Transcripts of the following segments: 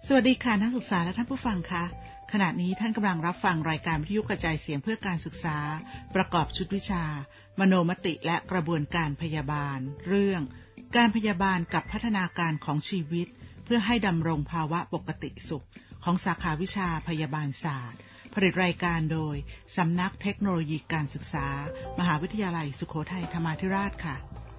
สวัสดีค่ะนักศึกษาและท่านผู้ฟังคะขณะนี้ท่านกำลังรับฟังรายการวิทยุกระจายเสียงเพื่อการศึกษาประกอบชุดวิชามโนมติและกระบวนการพยาบาลเรื่องการพยาบาลกับพัฒนาการของชีวิตเพื่อให้ดำรงภาวะปกติสุขของสาขาวิชาพยาบาลศาสตร์ผลิตรายการโดยสำนักเทคโนโลยีการศึกษามหาวิทยาลัยสุโขทัยธรรมาธิราชค่ะ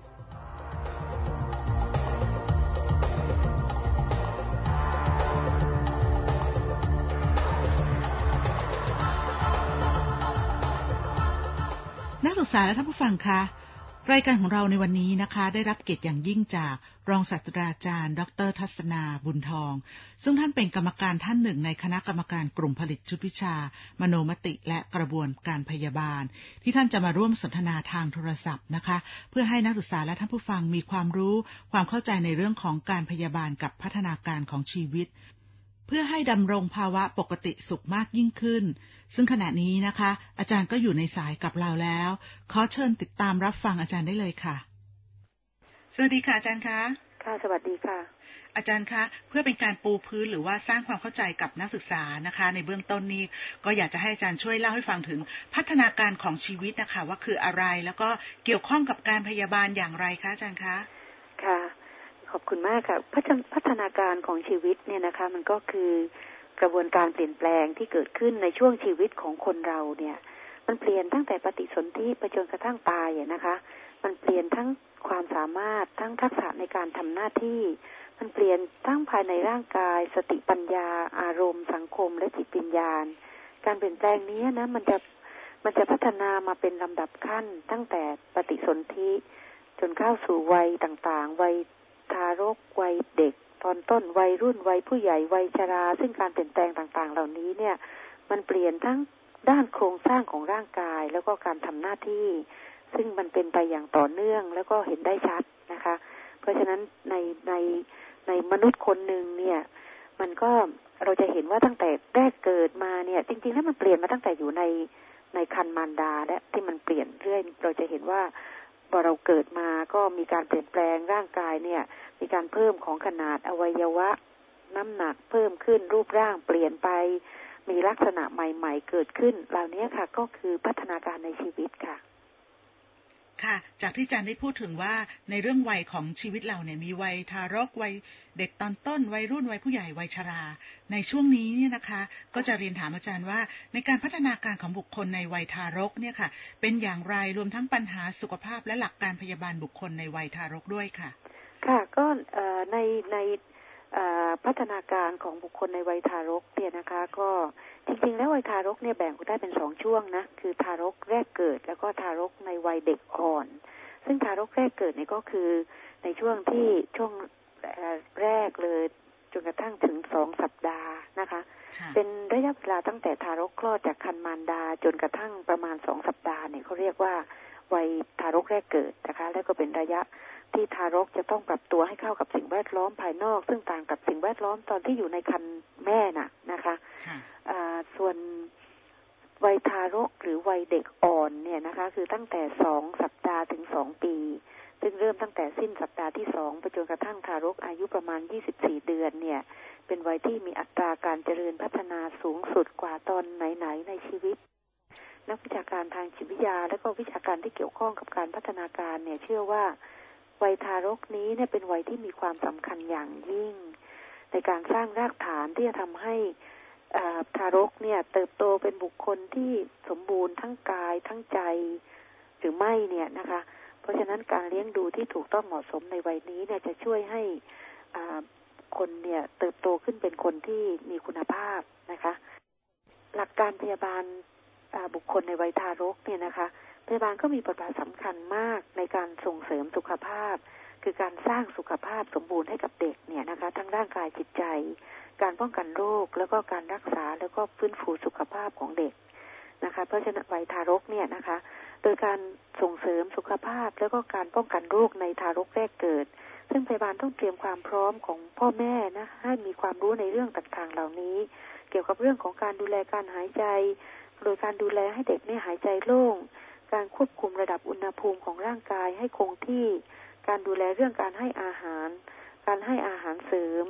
นักศึกษาและท่านผู้ฟังคะรายการของเราในวันนี้นะคะได้รับเกียรติอย่างยิ่งจากรองศาสตราจารย์ดร.ทัศนาบุญทองซึ่งท่านเป็นกรรมการท่านหนึ่งในคณะกรรมการกลุ่มผลิตชุดวิชามโนมติและกระบวนการพยาบาลที่ท่านจะมาร่วมสนทนาทางโทรศัพท์นะคะเพื่อให้นักศึกษาและท่านผู้ฟังมีความรู้ความเข้าใจในเรื่องของการพยาบาลกับพัฒนาการของชีวิตเพื่อให้ดำรงภาวะปกติสุขมากยิ่งขึ้นซึ่งขณะนี้นะคะอาจารย์ก็อยู่ในสายกับเราแล้วขอเชิญติดตามรับฟังอาจารย์ได้เลยค่ะสวัสดีค่ะอาจารย์คะค่ะสวัสดีค่ะอาจารย์คะเพื่อเป็นการปูพื้นหรือว่าสร้างความเข้าใจกับนักศึกษานะคะในเบื้องต้นนี้ก็อยากจะให้อาจารย์ช่วยเล่าให้ฟังถึงพัฒนาการของชีวิตนะคะว่าคืออะไรแล้วก็เกี่ยวข้องกับการพยาบาลอย่างไรคะอาจารย์คะค่ะขอบคุณมากค่ะพัฒนาการของชีวิตเนี่ยนะคะมันก็คือกระบวนการเปลี่ยนแปลงที่เกิดขึ้นในช่วงชีวิตของคนเราเนี่ยมันเปลี่ยนตั้งแต่ปฏิสนธิไปจนกระทั่งตายนะคะมันเปลี่ยนทั้งความสามารถทั้งทักษะในการทำหน้าที่มันเปลี่ยนทั้งภายในร่างกายสติปัญญาอารมณ์สังคมและจิตวิญญาณการเปลี่ยนแปลงนี้นะมันจะพัฒนามาเป็นลำดับขั้นตั้งแต่ปฏิสนธิจนเข้าสู่วัยต่างๆวัยทารกวัยเด็กตอนต้นวัยรุ่นวัยผู้ใหญ่วัยชราซึ่งการเปลี่ยนแปลงต่างๆเหล่านี้เนี่ยมันเปลี่ยนทั้งด้านโครงสร้างของร่างกายแล้วก็การทำหน้าที่ซึ่งมันเป็นไปอย่างต่อเนื่องแล้วก็เห็นได้ชัดนะคะเพราะฉะนั้นในมนุษย์คนหนึ่งเนี่ยมันก็เราจะเห็นว่าตั้งแต่แรกเกิดมาเนี่ยจริงๆแล้วมันเปลี่ยนมาตั้งแต่อยู่ในครรภ์มารดาและที่มันเปลี่ยนเรื่อยเราจะเห็นว่าพอเราเกิดมาก็มีการเปลี่ยนแปลงร่างกายเนี่ยมีการเพิ่มของขนาดอวัยวะน้ำหนักเพิ่มขึ้นรูปร่างเปลี่ยนไปมีลักษณะใหม่ๆเกิดขึ้นเหล่านี้ค่ะก็คือพัฒนาการในชีวิตค่ะค่ะจากที่อาจารย์ได้พูดถึงว่าในเรื่องวัยของชีวิตเราเนี่ยมีวัยทารกวัยเด็กตอนต้นวัยรุ่นวัยผู้ใหญ่วัยชราในช่วงนี้เนี่ยนะคะก็จะเรียนถามอาจารย์ว่าในการพัฒนาการของบุคคลในวัยทารกเนี่ยค่ะเป็นอย่างไรรวมทั้งปัญหาสุขภาพและหลักการพยาบาลบุคคลในวัยทารกด้วยค่ะค่ะก็ในพัฒนาการของบุคคลในวัยทารกเนี่ยนะคะก็จริงๆแล้ววัยทารกเนี่ยแบ่งได้เป็น2ช่วงนะคือทารกแรกเกิดแล้วก็ทารกในวัยเด็กอ่อนซึ่งทารกแรกเกิดเนี่ยก็คือในช่วงแรกเลยจนกระทั่งถึง2สัปดาห์นะคะเป็นระยะเวลาตั้งแต่ทารกคลอดจากครรภ์มารดาจนกระทั่งประมาณ2สัปดาห์เนี่ยเขาเรียกว่าวัยทารกแรกเกิดนะคะแล้วก็เป็นระยะที่ทารกจะต้องปรับตัวให้เข้ากับสิ่งแวดล้อมภายนอกซึ่งต่างกับสิ่งแวดล้อมตอนที่อยู่ในครรภ์แม่นะคะส่วนวัยทารกหรือวัยเด็กอ่อนเนี่ยนะคะคือตั้งแต่2สัปดาห์ถึง2ปีซึ่งเริ่มตั้งแต่สิ้นสัปดาห์ที่2ไปจนกระทั่งทารกอายุประมาณ24เดือนเนี่ยเป็นวัยที่มีอัตราการเจริญพัฒนาสูงสุดกว่าตอนไหนๆในชีวิตนักวิชาการทางจิตวิทยาและก็วิชาการที่เกี่ยวข้องกับการพัฒนาการเนี่ยเชื่อว่าวัยทารกนี้เนี่ยเป็นวัยที่มีความสำคัญอย่างยิ่งในการสร้างรากฐานที่จะทำให้ทารกเนี่ยเติบโตเป็นบุคคลที่สมบูรณ์ทั้งกายทั้งใจหรือไม่เนี่ยนะคะเพราะฉะนั้นการเลี้ยงดูที่ถูกต้องเหมาะสมในวัยนี้เนี่ยจะช่วยให้คนเนี่ยเติบโตขึ้นเป็นคนที่มีคุณภาพนะคะหลักการพยาบาลบุคคลในวัยทารกเนี่ยนะคะพยาบาลก็มีบทบาทสำคัญมากในการส่งเสริมสุขภาพคือการสร้างสุขภาพสมบูรณ์ให้กับเด็กเนี่ยนะคะทั้งร่างกายจิตใจการป้องกันโรคแล้วก็การรักษาแล้วก็ฟื้นฟูสุขภาพของเด็กนะคะเพราะฉะนั้นวัยทารกเนี่ยนะคะโดยการส่งเสริมสุขภาพแล้วก็การป้องกันโรคในทารกแรกเกิดซึ่งพยาบาลต้องเตรียมความพร้อมของพ่อแม่นะให้มีความรู้ในเรื่องต่างๆเหล่านี้เกี่ยวกับเรื่องของการดูแลการหายใจโดยการดูแลให้เด็กเนี่ยหายใจโล่งการควบคุมระดับอุณหภูมิของร่างกายให้คงที่การดูแลเรื่องการให้อาหารเสริม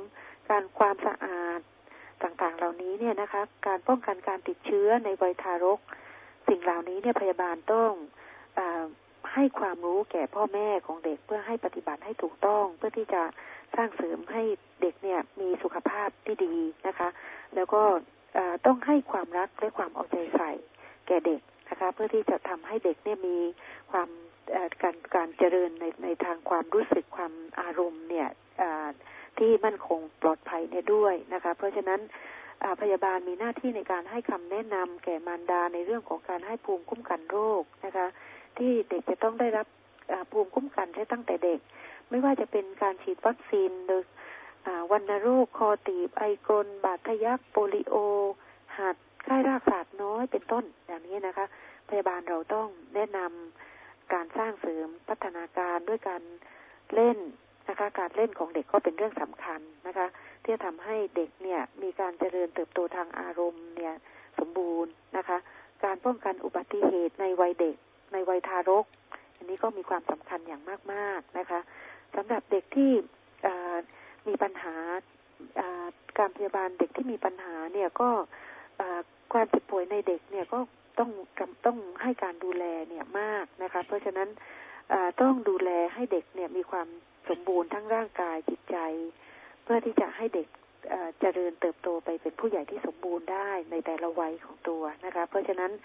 การความสะอาดต่างๆเหล่านี้เนี่ยนะคะการป้องกันการติดเชื้อในวัยทารกสิ่งเหล่านี้เนี่ยพยาบาลต้องให้ความรู้แก่พ่อแม่ของเด็กเพื่อให้ปฏิบัติให้ถูกต้องเพื่อที่จะสร้างเสริมให้เด็กเนี่ยมีสุขภาพที่ดีนะคะแล้วก็ต้องให้ความรักและความเอาใจใส่แก่เด็กนะคะเพื่อที่จะทำให้เด็กเนี่ยมีความการเจริญในทางความรู้สึกความอารมณ์เนี่ยที่มั่นคงปลอดภัยเนี่ยด้วยนะคะเพราะฉะนั้นพยาบาลมีหน้าที่ในการให้คำแนะนำแก่มารดาในเรื่องของการให้ภูมิคุ้มกันโรคนะคะที่เด็กจะต้องได้รับภูมิคุ้มกันตั้งแต่เด็กไม่ว่าจะเป็นการฉีดวัคซีนหรือวัณโรคคอตีบไอกลบาดทะยักโปลิโอหัดไข้รากศาสตร์น้อยเป็นต้นอย่างนี้นะคะพยาบาลเราต้องแนะนำการสร้างเสริมพัฒนาการด้วยการเล่นนะคะการเล่นของเด็กก็เป็นเรื่องสำคัญนะคะที่จะทำให้เด็กเนี่ยมีการเจริญเติบโตทางอารมณ์เนี่ยสมบูรณ์นะคะการป้องกันอุบัติเหตุในวัยเด็กในวัยทารกอันนี้ก็มีความสำคัญอย่างมากๆนะคะสำหรับเด็กที่มีปัญหาการพยาบาลเด็กที่มีปัญหาเนี่ยก็ความเจ็บป่วยในเด็กเนี่ยก็ต้องให้การดูแลเนี่ยมากนะคะเพราะฉะนั้นต้องดูแลให้เด็กเนี่ยมีความสมบูรณ์ทั้งร่างกายจิตใจเพื่อที่จะให้เด็กเจริญเติบโตไปเป็นผู้ใหญ่ที่สมบูรณ์ได้ในแต่ละวัยของตัวนะคะเพราะฉะนั้น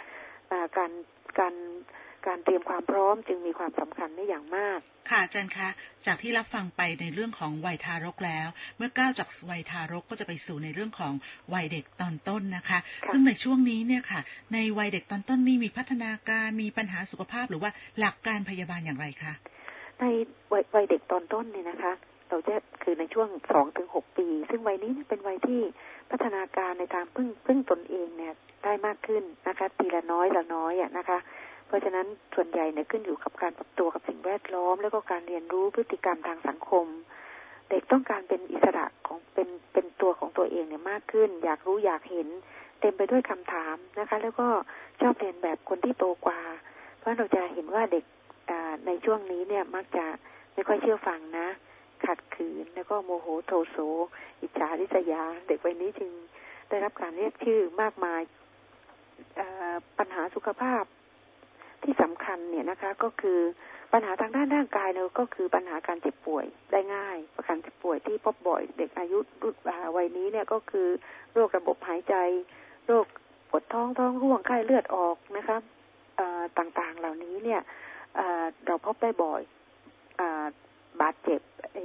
การเตรียมความพร้อมจึงมีความสำคัญในอย่างมากค่ะอาจารย์คะจากที่รับฟังไปในเรื่องของวัยทารกแล้วเมื่อก้าวจากวัยทารกก็จะไปสู่ในเรื่องของวัยเด็กตอนต้นนะคะซึ่งในช่วงนี้เนี่ยค่ะในวัยเด็กตอนต้นนี่มีพัฒนาการมีปัญหาสุขภาพหรือว่าหลักการพยาบาลอย่างไรคะในวัยเด็กตอนต้นเนี่ยนะคะเราจะคือในช่วง 2-6 ปีซึ่งวัยนี้เป็นวัยที่พัฒนาการในทางพึ่งตนเองเนี่ยได้มากขึ้นนะคะทีละน้อยละน้อยนะคะเพราะฉะนั้นส่วนใหญ่เนี่ยขึ้นอยู่กับการปรับตัวกับสิ่งแวดล้อมแล้วก็การเรียนรู้พฤติกรรมทางสังคมเด็กต้องการเป็นอิสระของเป็นตัวของตัวเองเนี่ยมากขึ้นอยากรู้อยากเห็นเต็มไปด้วยคำถามนะคะแล้วก็ชอบเรียนแบบคนที่โตกว่าเพราะเราจะเห็นว่าเด็กในช่วงนี้เนี่ยมักจะไม่ค่อยเชื่อฟังนะขัดขืนแล้วก็โมโหโทโสอิจฉาริษยาเด็กวัยนี้จึงได้รับการเรียกชื่อมากมายปัญหาสุขภาพที่สำคัญเนี่ยนะคะก็คือปัญหาทางด้านร่างกายเนี่ยก็คือปัญหาการเจ็บป่วยได้ง่ายการเจ็บป่วยที่พบบ่อยเด็กอายุวัยนี้เนี่ยก็คือโรคระบบหายใจโรคปวดท้องร่วงไข้เลือดออกนะคะต่างๆเหล่านี้เนี่ยเราพบได้บ่อยบาดเจ็บ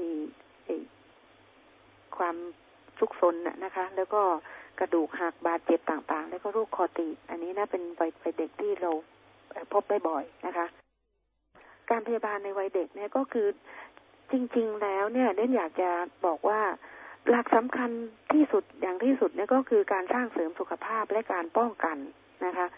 ความทุกข์ซนนะคะแล้วก็กระดูกหักบาดเจ็บต่างๆแล้วก็โรคคอตีบอันนี้นะเป็นวัยเด็กที่เราพบได้บ่อยนะคะการพยาบาลในวัยเด็กเนี่ยก็คือจริงๆแล้วเนี่ยเด่นอยากจะบอกว่าหลักสำคัญที่สุดอย่างที่สุดเนี่ยก็คือการสร้างเสริมสุขภาพและการป้องกันนะคะ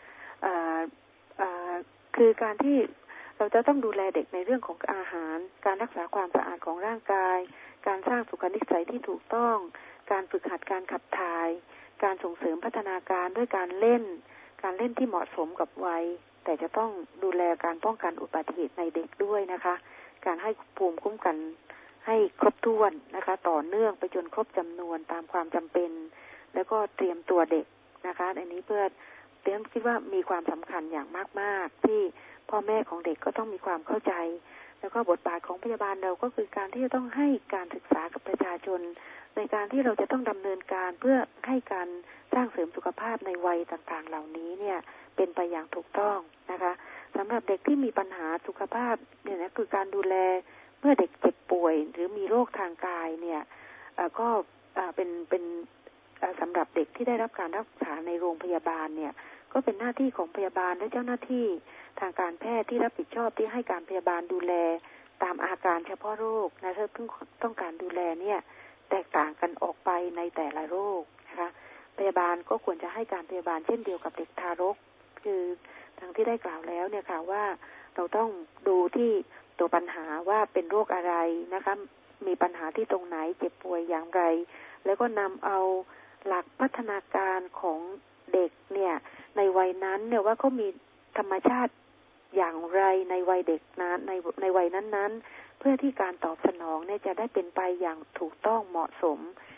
คือการที่เราจะต้องดูแลเด็กในเรื่องของอาหารการรักษาความสะอาดของร่างกายการสร้างสุขนิสัยที่ถูกต้องการฝึกหัดการขับถ่ายการส่งเสริมพัฒนาการด้วยการเล่นที่เหมาะสมกับวัยแต่จะต้องดูแลการป้องกันอุบัติเหตุในเด็กด้วยนะคะการให้ภูมิคุ้มกันให้ครบถ้วนนะคะต่อเนื่องไปจนครบจำนวนตามความจำเป็นแล้วก็เตรียมตัวเด็กนะคะอันนี้เพื่อเรียนคิดว่ามีความสำคัญอย่างมากๆที่พ่อแม่ของเด็กก็ต้องมีความเข้าใจแล้วก็บทบาทของพยาบาลเราก็คือการที่จะต้องให้การศึกษากับประชาชนในการที่เราจะต้องดำเนินการเพื่อให้การสร้างเสริมสุขภาพในวัยต่างๆเหล่านี้เนี่ยเป็นไปอย่างถูกต้องนะคะสำหรับเด็กที่มีปัญหาสุขภาพเนี่ยนะคือการดูแลเมื่อเด็กเจ็บป่วยหรือมีโรคทางกายเนี่ยก็เป็นสำหรับเด็กที่ได้รับการรักษาในโรงพยาบาลเนี่ยก็เป็นหน้าที่ของพยาบาลและเจ้าหน้าที่ทางการแพทย์ที่รับผิดชอบที่ให้การพยาบาลดูแลตามอาการเฉพาะโรคนะถ้าต้องการดูแลเนี่ยแตกต่างกันออกไปในแต่ละโรคนะคะพยาบาลก็ควรจะให้การพยาบาลเช่นเดียวกับเด็กทารกคือทางที่ได้กล่าวแล้วเนี่ยค่ะว่าเราต้องดูที่ตัวปัญหาว่าเป็นโรคอะไรนะคะมีปัญหาที่ตรงไหนเจ็บป่วยอย่างไรแล้วก็นำเอาหลักพัฒนาการของเด็กเนี่ยในวัยนั้นเนี่ยว่าเขามีธรรมชาติอย่างไรในวัยเด็กนั้นในวัยนั้นๆเพื่อที่การตอบสนองเนี่ยจะได้เป็นไปอย่างถูกต้องเหมาะสม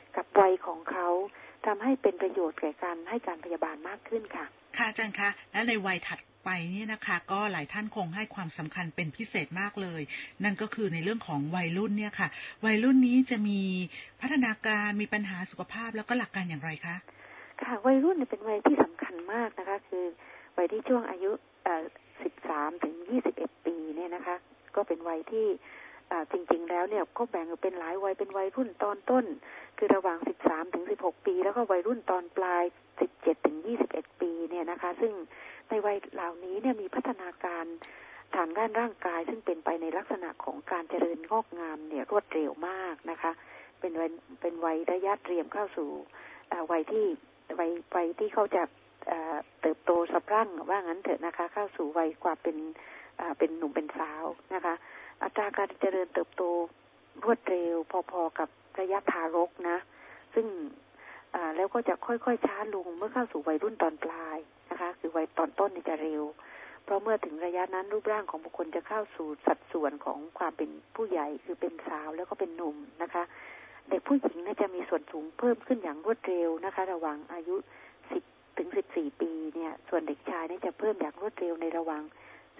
กับวัยของเขาทำให้เป็นประโยชน์แก่การให้การพยาบาลมากขึ้นค่ะค่ะอาจารย์คะและในวัยถัดไปนี่นะคะก็หลายท่านคงให้ความสำคัญเป็นพิเศษมากเลยนั่นก็คือในเรื่องของวัยรุ่นเนี่ยค่ะวัยรุ่นนี้จะมีพัฒนาการมีปัญหาสุขภาพแล้วก็หลักการอย่างไรคะค่ะวัยรุ่นเป็นวัยที่สำคัญมากนะคะคือวัยที่ช่วงอายุ13 ถึง 21 ปีเนี่ยนะคะก็เป็นวัยที่จริงๆแล้วเนี่ยก็แบ่งเป็นหลายวัยเป็นวัยรุ่นตอนต้นคือระหว่าง13 ถึง 16 ปีแล้วก็วัยรุ่นตอนปลาย17 ถึง 21 ปีเนี่ยนะคะซึ่งในวัยเหล่านี้เนี่ยมีพัฒนาการทางด้านร่างกายซึ่งเป็นไปในลักษณะของการเจริญงอกงามเนี่ยรวดเร็วมากนะคะเป็นวัยระยะเตรียมเข้าสู่วัยที่เขาจะเติบโตสะพรั่งว่างั้นเถอะนะคะเข้าสู่วัยความเป็นหนุ่มเป็นสาวนะคะอัตราการเจริญเติบโตรวดเร็วพอๆกับระยะทารกนะซึ่งแล้วก็จะค่อยๆช้าลงเมื่อเข้าสู่วัยรุ่นตอนปลายนะคะคือวัยตอนต้นนี่จะเร็วเพราะเมื่อถึงระยะนั้นรูปร่างของบุคคลจะเข้าสู่สัดส่วนของความเป็นผู้ใหญ่คือเป็นสาวแล้วก็เป็นหนุ่มนะคะเด็กผู้หญิงน่าจะมีส่วนสูงเพิ่มขึ้นอย่างรวดเร็วนะคะระหว่างอายุ10 ถึง 14 ปีเนี่ยส่วนเด็กชายนี่จะเพิ่มอย่างรวดเร็วในระหว่าง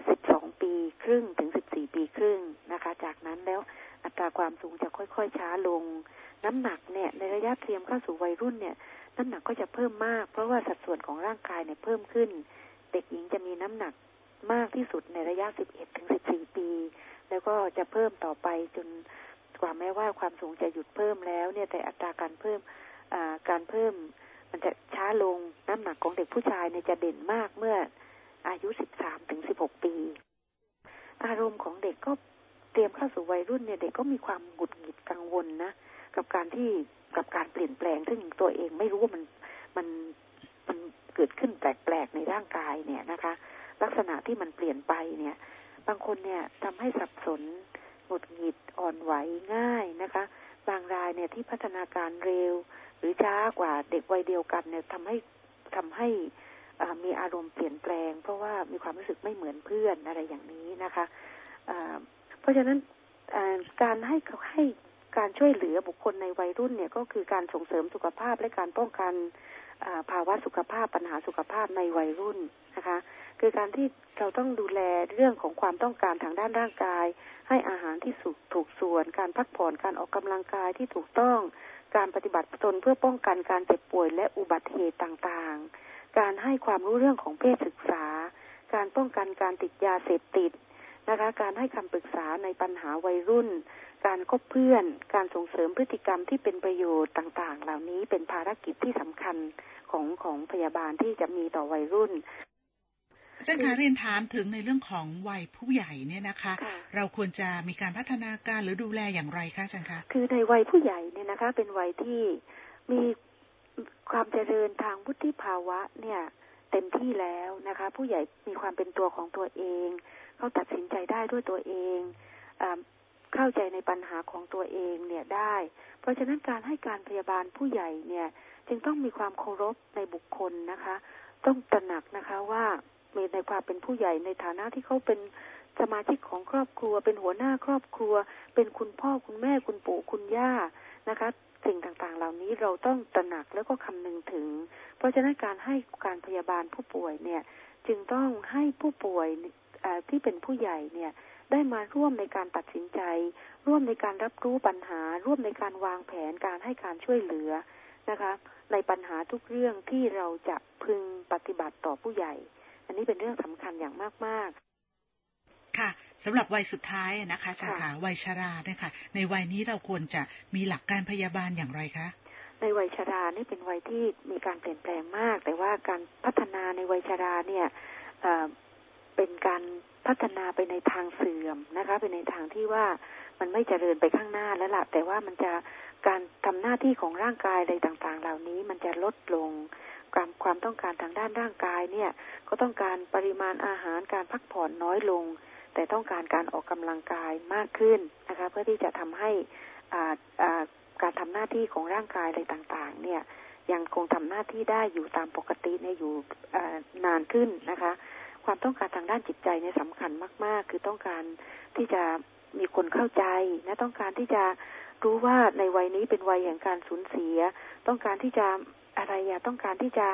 12 ปีครึ่งถึง14 ปีครึ่งนะคะจากนั้นแล้วอัตราความสูงจะค่อยๆช้าลงน้ำหนักเนี่ยในระยะเตรียมเข้าสู่วัยรุ่นเนี่ยน้ำหนักก็จะเพิ่มมากเพราะว่าสัดส่วนของร่างกายเนี่ยเพิ่มขึ้นเด็กหญิงจะมีน้ำหนักมากที่สุดในระยะ11 ถึง 14 ปีแล้วก็จะเพิ่มต่อไปจนกว่าแม้ว่าความสูงจะหยุดเพิ่มแล้วเนี่ยแต่อัตราการเพิ่มมันจะช้าลงน้ำหนักของเด็กผู้ชายเนี่ยจะเด่นมากเมื่ออายุ13 ถึง 16 ปีอารมณ์ของเด็กก็เตรียมเข้าสู่วัยรุ่นเนี่ยเด็กก็มีความหงุดหงิดกังวลนะกับการเปลี่ยนแปลงซึ่งตัวเองไม่รู้ว่ามันเกิดขึ้นแปลกๆในร่างกายเนี่ยนะคะลักษณะที่มันเปลี่ยนไปเนี่ยบางคนเนี่ยทำให้สับสนหงุดหงิดอ่อนไหวง่ายนะคะบางรายเนี่ยที่พัฒนาการเร็วหรือช้ากว่าเด็กวัยเดียวกันเนี่ยทำให้มีอารมณ์เปลี่ยนแปลงเพราะว่ามีความรู้สึกไม่เหมือนเพื่อนอะไรอย่างนี้นะคะเพราะฉะนั้นการให้การช่วยเหลือบุคคลในวัยรุ่นเนี่ยก็คือการส่งเสริมสุขภาพและการป้องกันภาวะสุขภาพปัญหาสุขภาพในวัยรุ่นนะคะคือการที่เราต้องดูแลเรื่องของความต้องการทางด้านร่างกายให้อาหารที่ถูกส่วนการพักผ่อนการออกกำลังกายที่ถูกต้องการปฏิบัติตนเพื่อป้องกันการเจ็บป่วยและอุบัติเหตุต่างๆการให้ความรู้เรื่องของเพศศึกษาการป้องกันการติดยาเสพติดนะคะการให้คำปรึกษาในปัญหาวัยรุ่นการคบเพื่อนการส่งเสริมพฤติกรรมที่เป็นประโยชน์ต่างๆเหล่านี้เป็นภารกิจที่สำคัญของพยาบาลที่จะมีต่อวัยรุ่นอาจารย์คะเรียนถามถึงในเรื่องของวัยผู้ใหญ่เนี่ยนะคะเราควรจะมีการพัฒนาการหรือดูแลอย่างไรคะอาจารย์คะคือในวัยผู้ใหญ่เนี่ยนะคะเป็นวัยที่มีความเจริญทางวุฒิภาวะเนี่ยเต็มที่แล้วนะคะผู้ใหญ่มีความเป็นตัวของตัวเองเขาตัดสินใจได้ด้วยตัวเองเข้าใจในปัญหาของตัวเองเนี่ยได้เพราะฉะนั้นการให้การพยาบาลผู้ใหญ่เนี่ยจึงต้องมีความเคารพในบุคคลนะคะต้องตระหนักนะคะว่ามีในความเป็นผู้ใหญ่ในฐานะที่เขาเป็นสมาชิกของครอบครัวเป็นหัวหน้าครอบครัวเป็นคุณพ่อคุณแม่คุณปู่คุณย่านะคะสิ่งต่างๆเหล่านี้เราต้องตระหนักแล้วก็คำนึงถึงเพราะฉะนั้นการให้การพยาบาลผู้ป่วยเนี่ยจึงต้องให้ผู้ป่วยที่เป็นผู้ใหญ่เนี่ยได้มาร่วมในการตัดสินใจร่วมในการรับรู้ปัญหาร่วมในการวางแผนการให้การช่วยเหลือนะคะในปัญหาทุกเรื่องที่เราจะพึงปฏิบัติต่อผู้ใหญ่อันนี้เป็นเรื่องสำคัญอย่างมากๆค่ะสำหรับวัยสุดท้ายนะคะอาจารย์คะวัยชราเนี่ยค่ะในวัยนี้เราควรจะมีหลักการพยาบาลอย่างไรคะในวัยชรานี่เป็นวัยที่มีการเปลี่ยนแปลงมากแต่ว่าการพัฒนาในวัยชราเนี่ยเป็นการพัฒนาไปในทางเสื่อมนะคะเป็นในทางที่ว่ามันไม่เจริญไปข้างหน้าแล้วล่ะแต่ว่ามันจะการทำหน้าที่ของร่างกายอะไรต่างๆเหล่านี้มันจะลดลงความต้องการทางด้านร่างกายเนี่ยก็ต้องการปริมาณอาหารการพักผ่อนน้อยลงแต่ต้องการการออกกำลังกายมากขึ้นนะคะเพื่อที่จะทำให้การทำหน้าที่ของร่างกายอะไรต่างๆเนี่ยยังคงทำหน้าที่ได้อยู่ตามปกติเนี่ยอยู่นานขึ้นนะคะความต้องการทางด้านจิตใจเนี่ยสำคัญมากๆคือต้องการที่จะมีคนเข้าใจนะต้องการที่จะรู้ว่าในวัยนี้เป็นวัยแห่งการสูญเสียต้องการที่จะต้องการที่จะ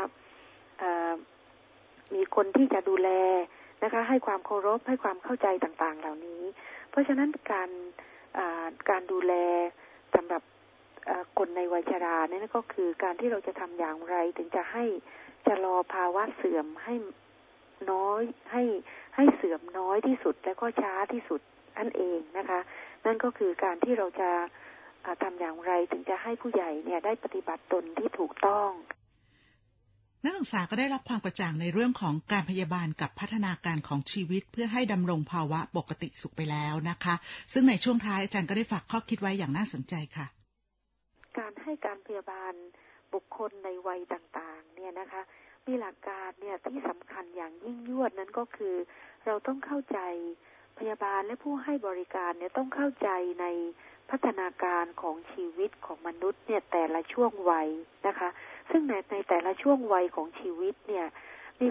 มีคนที่จะดูแลนะคะให้ความเคารพให้ความเข้าใจต่างๆเหล่านี้เพราะฉะนั้นการดูแลสำหรับคนในวัยชราเนี่ยก็คือการที่เราจะทำอย่างไรถึงจะให้ชะลอภาวะเสื่อมให้น้อยให้เสื่อมน้อยที่สุดและก็ช้าที่สุดนั่นเองนะคะนั่นก็คือการที่เราจะทำอย่างไรถึงจะให้ผู้ใหญ่เนี่ยได้ปฏิบัติตนที่ถูกต้องนักศึกษาก็ได้รับความกระจ่างในเรื่องของการพยาบาลกับพัฒนาการของชีวิตเพื่อให้ดำรงภาวะปกติสุขไปแล้วนะคะซึ่งในช่วงท้ายอาจารย์ก็ได้ฝากข้อคิดไว้อย่างน่าสนใจค่ะการให้การพยาบาลบุคคลในวัยต่างๆเนี่ยนะคะมีหลักการเนี่ยที่สำคัญอย่างยิ่งยวดนั้นก็คือเราต้องเข้าใจพยาบาลและผู้ให้บริการเนี่ยต้องเข้าใจในพัฒนาการของชีวิตของมนุษย์เนี่ยแต่ละช่วงวัยนะคะซึ่งในแต่ละช่วงวัยของชีวิตเนี่ยมี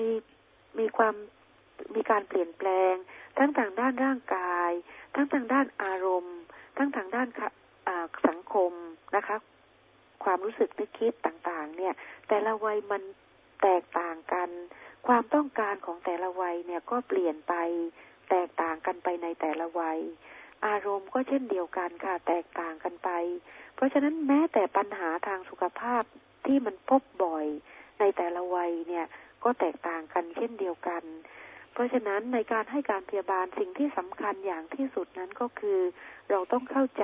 การเปลี่ยนแปลงทั้งทางด้านร่างกายทั้งทางด้านอารมณ์ทั้งทางด้านสังคมนะคะความรู้สึกนึกคิดต่างๆเนี่ยแต่ละวัยมันแตกต่างกันความต้องการของแต่ละวัยเนี่ยก็เปลี่ยนไปแตกต่างกันไปในแต่ละวัยอารมณ์ก็เช่นเดียวกันค่ะแตกต่างกันไปเพราะฉะนั้นแม้แต่ปัญหาทางสุขภาพที่มันพบบ่อยในแต่ละวัยเนี่ยก็แตกต่างกันเช่นเดียวกันเพราะฉะนั้นในการให้การพยาบาลสิ่งที่สำคัญอย่างที่สุดนั้นก็คือเราต้องเข้าใจ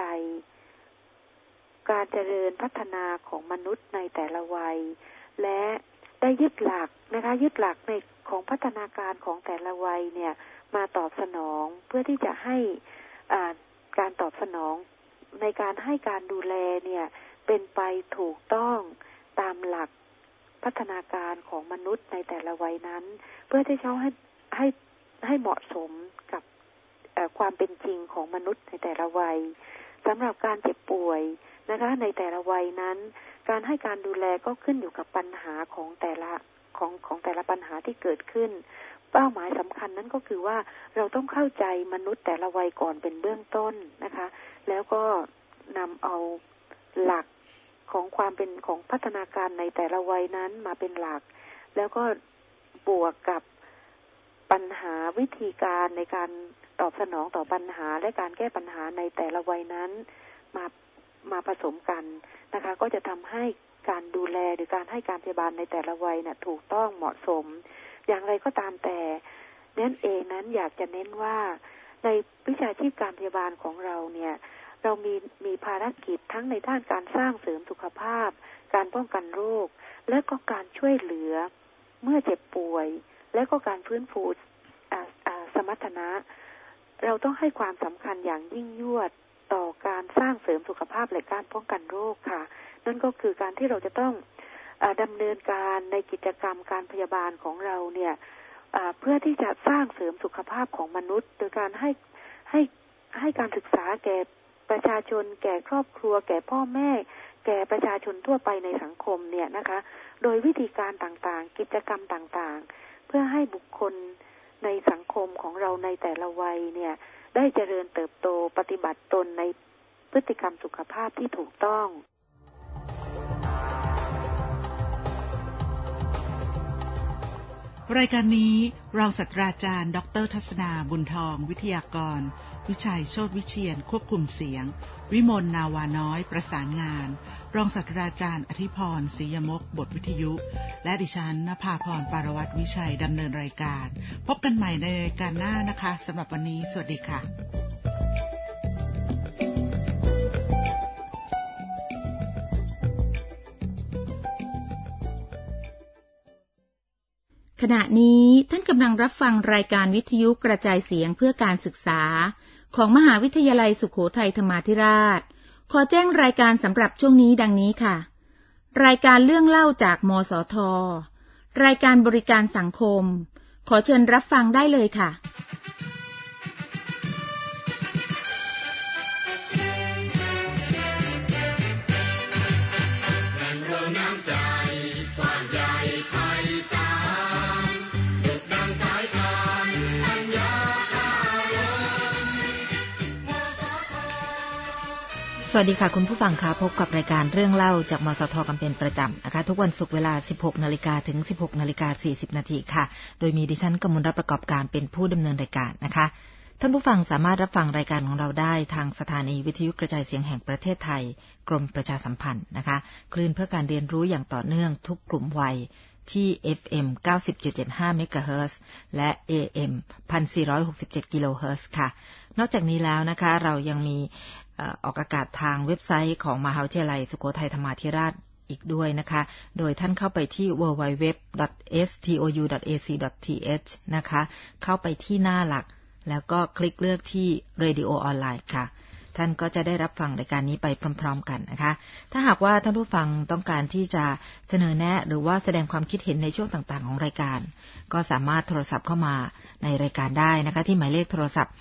การเจริญพัฒนาของมนุษย์ในแต่ละวัยและได้ยึดหลักในของพัฒนาการของแต่ละวัยเนี่ยมาตอบสนองเพื่อที่จะให้การตอบสนองในการให้การดูแลเนี่ยเป็นไปถูกต้องตามหลักพัฒนาการของมนุษย์ในแต่ละวัยนั้นเพื่อที่จะให้เหมาะสมกับความเป็นจริงของมนุษย์ในแต่ละวัยสำหรับการเจ็บป่วยนะคะในแต่ละวัยนั้นการให้การดูแลก็ขึ้นอยู่กับปัญหาของแต่ละปัญหาที่เกิดขึ้นเป้าหมายสำคัญนั้นก็คือว่าเราต้องเข้าใจมนุษย์แต่ละวัยก่อนเป็นเบื้องต้นนะคะแล้วก็นำเอาหลักของความเป็นของพัฒนาการในแต่ละวัยนั้นมาเป็นหลักแล้วก็บวกกับปัญหาวิธีการในการตอบสนองต่อปัญหาและการแก้ปัญหาในแต่ละวัยนั้นมาผสมกันนะคะก็จะทำให้การดูแลหรือการให้การพยาบาลในแต่ละวัยน่ะถูกต้องเหมาะสมอย่างไรก็ตามแต่นั่นเองนั้นอยากจะเน้นว่าในวิชาชีพการพยาบาลของเราเนี่ยเรามีภารกิจทั้งในด้านการสร้างเสริมสุขภาพการป้องกันโรคและก็การช่วยเหลือเมื่อเจ็บป่วยและก็การฟื้นฟูสมรรถนะเราต้องให้ความสำคัญอย่างยิ่งยวดต่อการสร้างเสริมสุขภาพและการป้องกันโรคค่ะนั่นก็คือการที่เราจะต้องดำเนินการในกิจกรรมการพยาบาลของเราเนี่ยเพื่อที่จะสร้างเสริมสุขภาพของมนุษย์โดยการให้การศึกษาแก่ประชาชนแก่ครอบครัวแก่พ่อแม่แก่ประชาชนทั่วไปในสังคมเนี่ยนะคะโดยวิธีการต่างๆกิจกรรมต่างๆเพื่อให้บุคคลในสังคมของเราในแต่ละวัยเนี่ยได้เจริญเติบโตปฏิบัติตนในพฤติกรรมสุขภาพที่ถูกต้องรายการนี้รองศาสตราจารย์ดร.ทัศนาบุญทองวิทยากรวิชัยโชติวิเชียรควบคุมเสียงวิมลนาวาน้อยประสานงานรองศาสตราจารย์อธิพรศรียมกบทวิทยุและดิฉันณภาพรปารวัตรวิชัยดำเนินรายการพบกันใหม่ในรายการหน้านะคะสำหรับวันนี้สวัสดีค่ะขณะนี้ท่านกำลังรับฟังรายการวิทยุกระจายเสียงเพื่อการศึกษาของมหาวิทยาลัยสุโขทัยธรรมาธิราชขอแจ้งรายการสำหรับช่วงนี้ดังนี้ค่ะรายการเรื่องเล่าจากมสท.รายการบริการสังคมขอเชิญรับฟังได้เลยค่ะสวัสดีค่ะคุณผู้ฟังคะพบกับรายการเรื่องเล่าจากมสทกันเป็นประจำนะคะทุกวันศุกร์เวลา 16:00 นถึง 16:40 นค่ะโดยมีดิฉันกมลรัตน์ประกอบการเป็นผู้ดำเนินรายการนะคะท่านผู้ฟังสามารถรับฟังรายการของเราได้ทางสถานีวิทยุกระจายเสียงแห่งประเทศไทยกรมประชาสัมพันธ์นะคะคลื่นเพื่อการเรียนรู้อย่างต่อเนื่องทุกกลุ่มวัยที่ FM 90.75 เมกะเฮิรตซ์และ AM 1467 กิโลเฮิรตซ์ค่ะนอกจากนี้แล้วนะคะเรายังมีออกอากาศทางเว็บไซต์ของมหาวิทยาลัยสุโขทัยธรรมาธิราชอีกด้วยนะคะโดยท่านเข้าไปที่ www.stou.ac.th นะคะเข้าไปที่หน้าหลักแล้วก็คลิกเลือกที่ Radio ออนไลน์ค่ะท่านก็จะได้รับฟังรายการนี้ไปพร้อมๆกันนะคะถ้าหากว่าท่านผู้ฟังต้องการที่จะเสนอแนะหรือว่าแสดงความคิดเห็นในช่วงต่างๆของรายการก็สามารถโทรศัพท์เข้ามาในรายการได้นะคะที่หมายเลขโทรศัพท์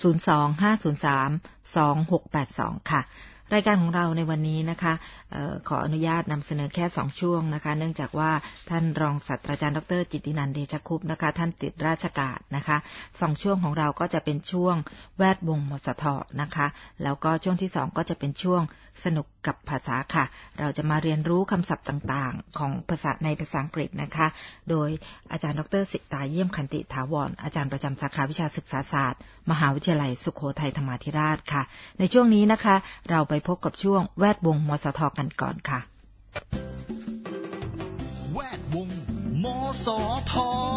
025032682 ค่ะรายการของเราในวันนี้นะคะขออนุญาตนำเสนอแค่2ช่วงนะคะเนื่องจากว่าท่านรองศาสตราจารย์ดร.จิตตินันท์ เดชคุปต์นะคะท่านติดราชการนะคะ2ช่วงของเราก็จะเป็นช่วงแวดวงมสทนะคะแล้วก็ช่วงที่2ก็จะเป็นช่วงสนุกกับภาษาค่ะเราจะมาเรียนรู้คำศัพท์ต่างๆของภาษาในภาษาอังกฤษนะคะโดยอาจารย์ดร.สิตาเยี่ยมขันติถาวรอาจารย์ประจำสาขาวิชาศึกษาศาสตร์มหาวิทยาลัยสุโขทัยธรรมาธิราชค่ะในช่วงนี้นะคะเราไปพบกับช่วงแวดวงมสทกันก่อนค่ะแวดวงมสท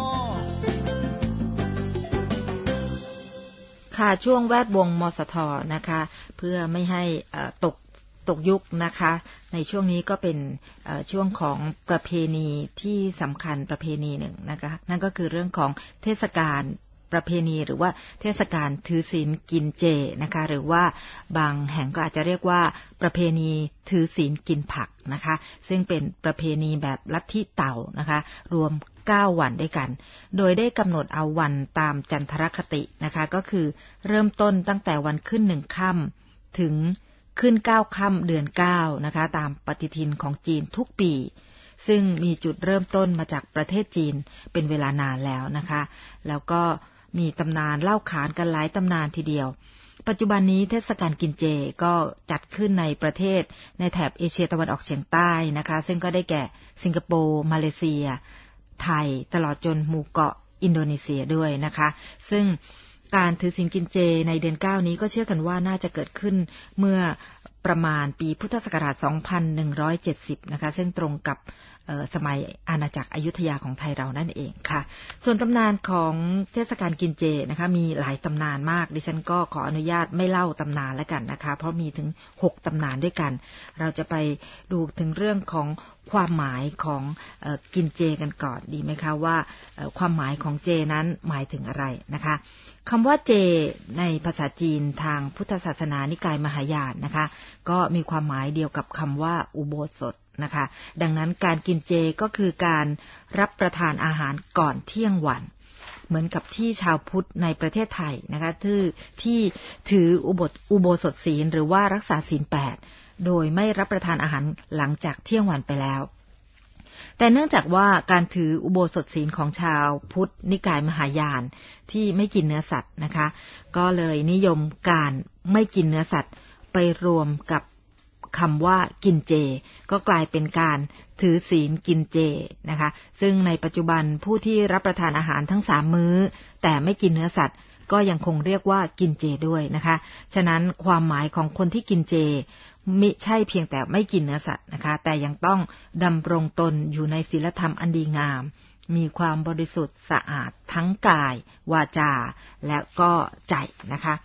ค่ะช่วงแวดวงมสทนะคะเพื่อไม่ให้ตกยุคนะคะในช่วงนี้ก็เป็นช่วงของประเพณีที่สำคัญประเพณีหนึ่งนะคะนั่นก็คือเรื่องของเทศกาลประเพณีหรือว่าเทศกาลถือศีลกินเจนะคะหรือว่าบางแห่งก็อาจจะเรียกว่าประเพณีถือศีลกินผักนะคะซึ่งเป็นประเพณีแบบลัทธิเต่านะคะรวม9วันด้วยกันโดยได้กำหนดเอาวันตามจันทรคตินะคะก็คือเริ่มต้นตั้งแต่วันขึ้น1ค่ำถึงขึ้น9ค่ำเดือน9นะคะตามปฏิทินของจีนทุกปีซึ่งมีจุดเริ่มต้นมาจากประเทศจีนเป็นเวลานานแล้วนะคะแล้วก็มีตำนานเล่าขานกันหลายตำนานทีเดียวปัจจุบันนี้เทศกาลกินเจก็จัดขึ้นในประเทศในแถบเอเชียตะวันออกเฉียงใต้นะคะซึ่งก็ได้แก่สิงคโปร์มาเลเซียไทยตลอดจนหมู่เกาะอินโดนีเซียด้วยนะคะซึ่งการถือศีลกินเจในเดือน9นี้ก็เชื่อกันว่าน่าจะเกิดขึ้นเมื่อประมาณปีพุทธศักราช 2170 นะคะซึ่งตรงกับสมัยอาณาจักรอยุธยาของไทยเรานั่นเองค่ะส่วนตำนานของเทศกาลกินเจนะคะมีหลายตำนานมากดิฉันก็ขออนุญาตไม่เล่าตำนานแล้วกันนะคะเพราะมีถึง6ตำนานด้วยกันเราจะไปดูถึงเรื่องของความหมายของกินเจกันก่อนดีไหมคะว่าความหมายของเจนั้นหมายถึงอะไรนะคะคำว่าเจในภาษาจีนทางพุทธศาสนานิกายมหายานนะคะก็มีความหมายเดียวกับคำว่าอุโบสถนะคะดังนั้นการกินเจก็คือการรับประทานอาหารก่อนเที่ยงวันเหมือนกับที่ชาวพุทธในประเทศไทยนะคะที่ถืออุโบสถศีลหรือว่ารักษาศีล8โดยไม่รับประทานอาหารหลังจากเที่ยงวันไปแล้วแต่เนื่องจากว่าการถืออุโบสถศีลของชาวพุทธนิกายมหายานที่ไม่กินเนื้อสัตว์นะคะก็เลยนิยมการไม่กินเนื้อสัตว์ไปรวมกับคำว่ากินเจก็กลายเป็นการถือศีลกินเจนะคะซึ่งในปัจจุบันผู้ที่รับประทานอาหารทั้ง3มื้อแต่ไม่กินเนื้อสัตว์ก็ยังคงเรียกว่ากินเจด้วยนะคะฉะนั้นความหมายของคนที่กินเจมิใช่เพียงแต่ไม่กินเนื้อสัตว์นะคะแต่ยังต้องดำรงตนอยู่ในศีลธรรมอันดีงามมีความบริสุทธิ์สะอาดทั้งกายวาจาและก็ใจนะคะ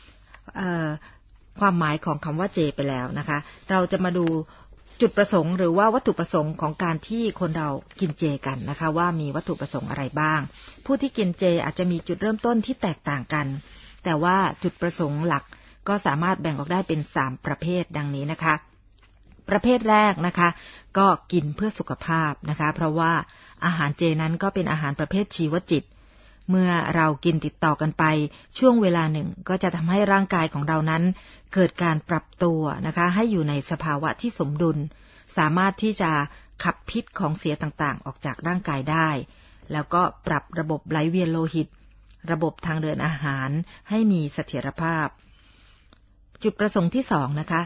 ความหมายของคำว่าเจไปแล้วนะคะเราจะมาดูจุดประสงค์หรือว่าวัตถุประสงค์ของการที่คนเรากินเจกันนะคะว่ามีวัตถุประสงค์อะไรบ้างผู้ที่กินเจอาจจะมีจุดเริ่มต้นที่แตกต่างกันแต่ว่าจุดประสงค์หลักก็สามารถแบ่งออกได้เป็น3ประเภทดังนี้นะคะประเภทแรกนะคะก็กินเพื่อสุขภาพนะคะเพราะว่าอาหารเจนั้นก็เป็นอาหารประเภทชีวจิตเมื่อเรากินติดต่อกันไปช่วงเวลาหนึ่งก็จะทำให้ร่างกายของเรานั้นเกิดการปรับตัวนะคะให้อยู่ในสภาวะที่สมดุลสามารถที่จะขับพิษของเสียต่างๆออกจากร่างกายได้แล้วก็ปรับระบบไหลเวียนโลหิตระบบทางเดินอาหารให้มีเสถียรภาพจุดประสงค์ที่2นะคะ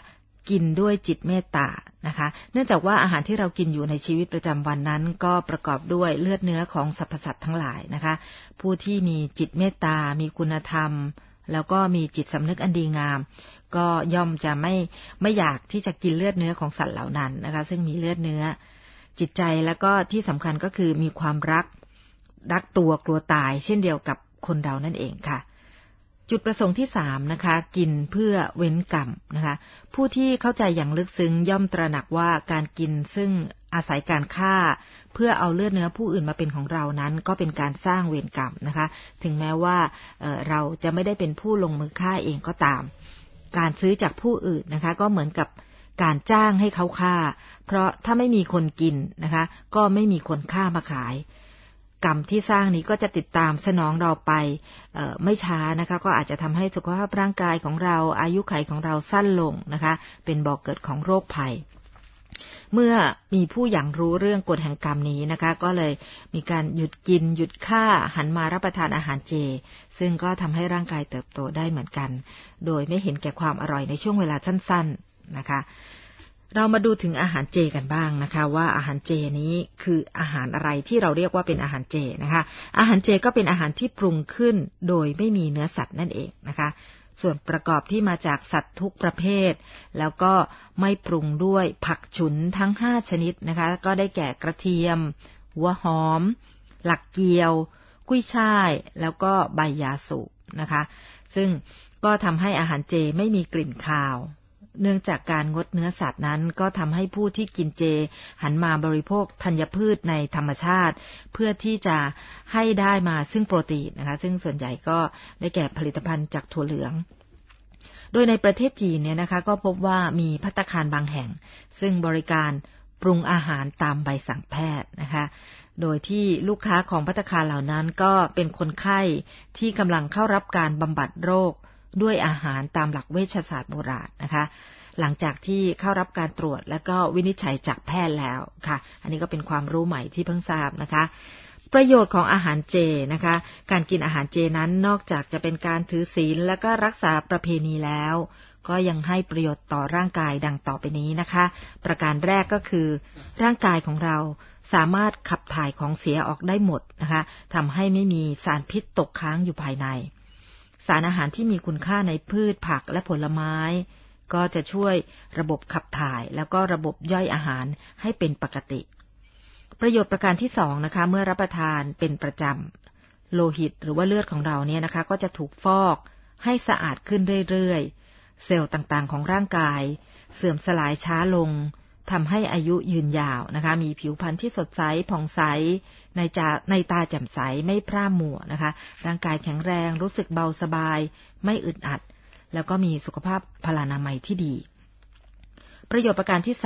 กินด้วยจิตเมตตานะคะเนื่องจากว่าอาหารที่เรากินอยู่ในชีวิตประจำวันนั้นก็ประกอบด้วยเลือดเนื้อของสรรพสัตว์ทั้งหลายนะคะผู้ที่มีจิตเมตตามีคุณธรรมแล้วก็มีจิตสำนึกอันดีงามก็ย่อมจะไม่อยากที่จะกินเลือดเนื้อของสัตว์เหล่านั้นนะคะซึ่งมีเลือดเนื้อจิตใจแล้วก็ที่สำคัญก็คือมีความรักตัวกลัวตายเช่นเดียวกับคนเรานั่นเองค่ะจุดประสงค์ที่3นะคะกินเพื่อเว้นกรรมนะคะผู้ที่เข้าใจอย่างลึกซึ้งย่อมตระหนักว่าการกินซึ่งอาศัยการฆ่าเพื่อเอาเลือดเนื้อผู้อื่นมาเป็นของเรานั้นก็เป็นการสร้างเวรกรรมนะคะถึงแม้ว่าเราจะไม่ได้เป็นผู้ลงมือฆ่าเองก็ตามการซื้อจากผู้อื่นนะคะก็เหมือนกับการจ้างให้เขาฆ่าเพราะถ้าไม่มีคนกินนะคะก็ไม่มีคนฆ่ามาขายกรรมที่สร้างนี้ก็จะติดตามสนองเราไปไม่ช้านะคะก็อาจจะทำให้สุขภาพร่างกายของเราอายุขัยของเราสั้นลงนะคะเป็นบ่อกเกิดของโรคภัยเมื่อมีผู้อย่างรู้เรื่องกฎแห่งกรรมนี้นะคะก็เลยมีการหยุดกินหยุดฆ่าหันมารับประทานอาหารเจซึ่งก็ทำให้ร่างกายเติบโตได้เหมือนกันโดยไม่เห็นแก่ความอร่อยในช่วงเวลาสั้นๆนะคะเรามาดูถึงอาหารเจกันบ้างนะคะว่าอาหารเจนี้คืออาหารอะไรที่เราเรียกว่าเป็นอาหารเจนะคะอาหารเจก็เป็นอาหารที่ปรุงขึ้นโดยไม่มีเนื้อสัตว์นั่นเองนะคะส่วนประกอบที่มาจากสัตว์ทุกประเภทแล้วก็ไม่ปรุงด้วยผักฉุนทั้ง5ชนิดนะคะก็ได้แก่กระเทียมหัวหอมหลักเกียวกุ้ยช่ายแล้วก็ใบยาสูบนะคะซึ่งก็ทำให้อาหารเจไม่มีกลิ่นคาวเนื่องจากการงดเนื้อสัตว์นั้นก็ทำให้ผู้ที่กินเจหันมาบริโภคธัญพืชในธรรมชาติเพื่อที่จะให้ได้มาซึ่งโปรตีนนะคะซึ่งส่วนใหญ่ก็ได้แก่ผลิตภัณฑ์จากถั่วเหลืองโดยในประเทศจีนเนี่ยนะคะก็พบว่ามีภัตตาคารบางแห่งซึ่งบริการปรุงอาหารตามใบสั่งแพทย์นะคะโดยที่ลูกค้าของภัตตาคารเหล่านั้นก็เป็นคนไข้ที่กำลังเข้ารับการบำบัดโรคด้วยอาหารตามหลักเวชศาสตร์โบราณนะคะหลังจากที่เข้ารับการตรวจและก็วินิจฉัยจากแพทย์แล้วค่ะอันนี้ก็เป็นความรู้ใหม่ที่เพิ่งทราบนะคะประโยชน์ของอาหารเจนะคะการกินอาหารเจนั้นนอกจากจะเป็นการถือศีลและก็รักษาประเพณีแล้วก็ยังให้ประโยชน์ต่อร่างกายดังต่อไปนี้นะคะประการแรกก็คือร่างกายของเราสามารถขับถ่ายของเสียออกได้หมดนะคะทำให้ไม่มีสารพิษตกค้างอยู่ภายในสารอาหารที่มีคุณค่าในพืชผักและผลไม้ก็จะช่วยระบบขับถ่ายแล้วก็ระบบย่อยอาหารให้เป็นปกติประโยชน์ประการที่2นะคะเมื่อรับประทานเป็นประจำโลหิตหรือว่าเลือดของเราเนี่ยนะคะก็จะถูกฟอกให้สะอาดขึ้นเรื่อยๆเซลล์ต่างๆของร่างกายเสื่อมสลายช้าลงทำให้อายุยืนยาวนะคะมีผิวพรรณที่สดใสผ่องใสในตาแจ่มใสไม่พร่ามัวนะคะร่างกายแข็งแรงรู้สึกเบาสบายไม่อึดอัดแล้วก็มีสุขภาพพลานามัยที่ดีประโยชน์ประการที่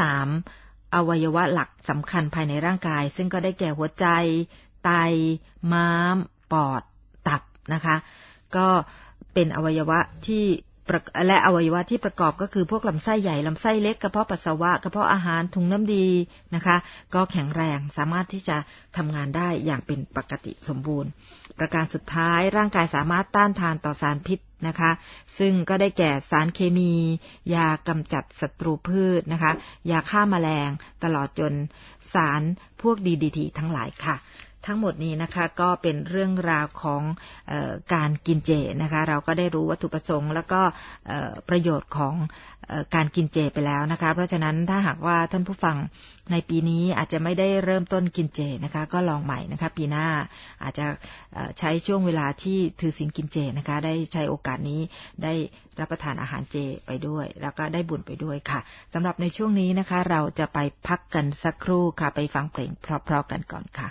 3อวัยวะหลักสำคัญภายในร่างกายซึ่งก็ได้แก่หัวใจไตม้ามปอดตับนะคะก็เป็นอวัยวะที่และอวัยวะที่ประกอบก็คือพวกลำไส้ใหญ่ลำไส้เล็กกระเพาะปัสสาวะกระเพาะอาหารถุงน้ำดีนะคะก็แข็งแรงสามารถที่จะทำงานได้อย่างเป็นปกติสมบูรณ์ประการสุดท้ายร่างกายสามารถต้านทานต่อสารพิษนะคะซึ่งก็ได้แก่สารเคมียากำจัดศัตรูพืชนะคะยาฆ่าแมลงตลอดจนสารพวก DDT ทั้งหลายค่ะทั้งหมดนี้นะคะก็เป็นเรื่องราวของการกินเจนะคะเราก็ได้รู้วัตถุประสงค์แล้วก็ประโยชน์ของการกินเจไปแล้วนะคะเพราะฉะนั้นถ้าหากว่าท่านผู้ฟังในปีนี้อาจจะไม่ได้เริ่มต้นกินเจนะคะก็ลองใหม่นะคะปีหน้าอาจจะใช้ช่วงเวลาที่ถือศีลกินเจนะคะได้ใช้โอกาสนี้ได้รับประทานอาหารเจไปด้วยแล้วก็ได้บุญไปด้วยค่ะสำหรับในช่วงนี้นะคะเราจะไปพักกันสักครู่ค่ะไปฟังเพลงเพราะๆกันก่อนค่ะ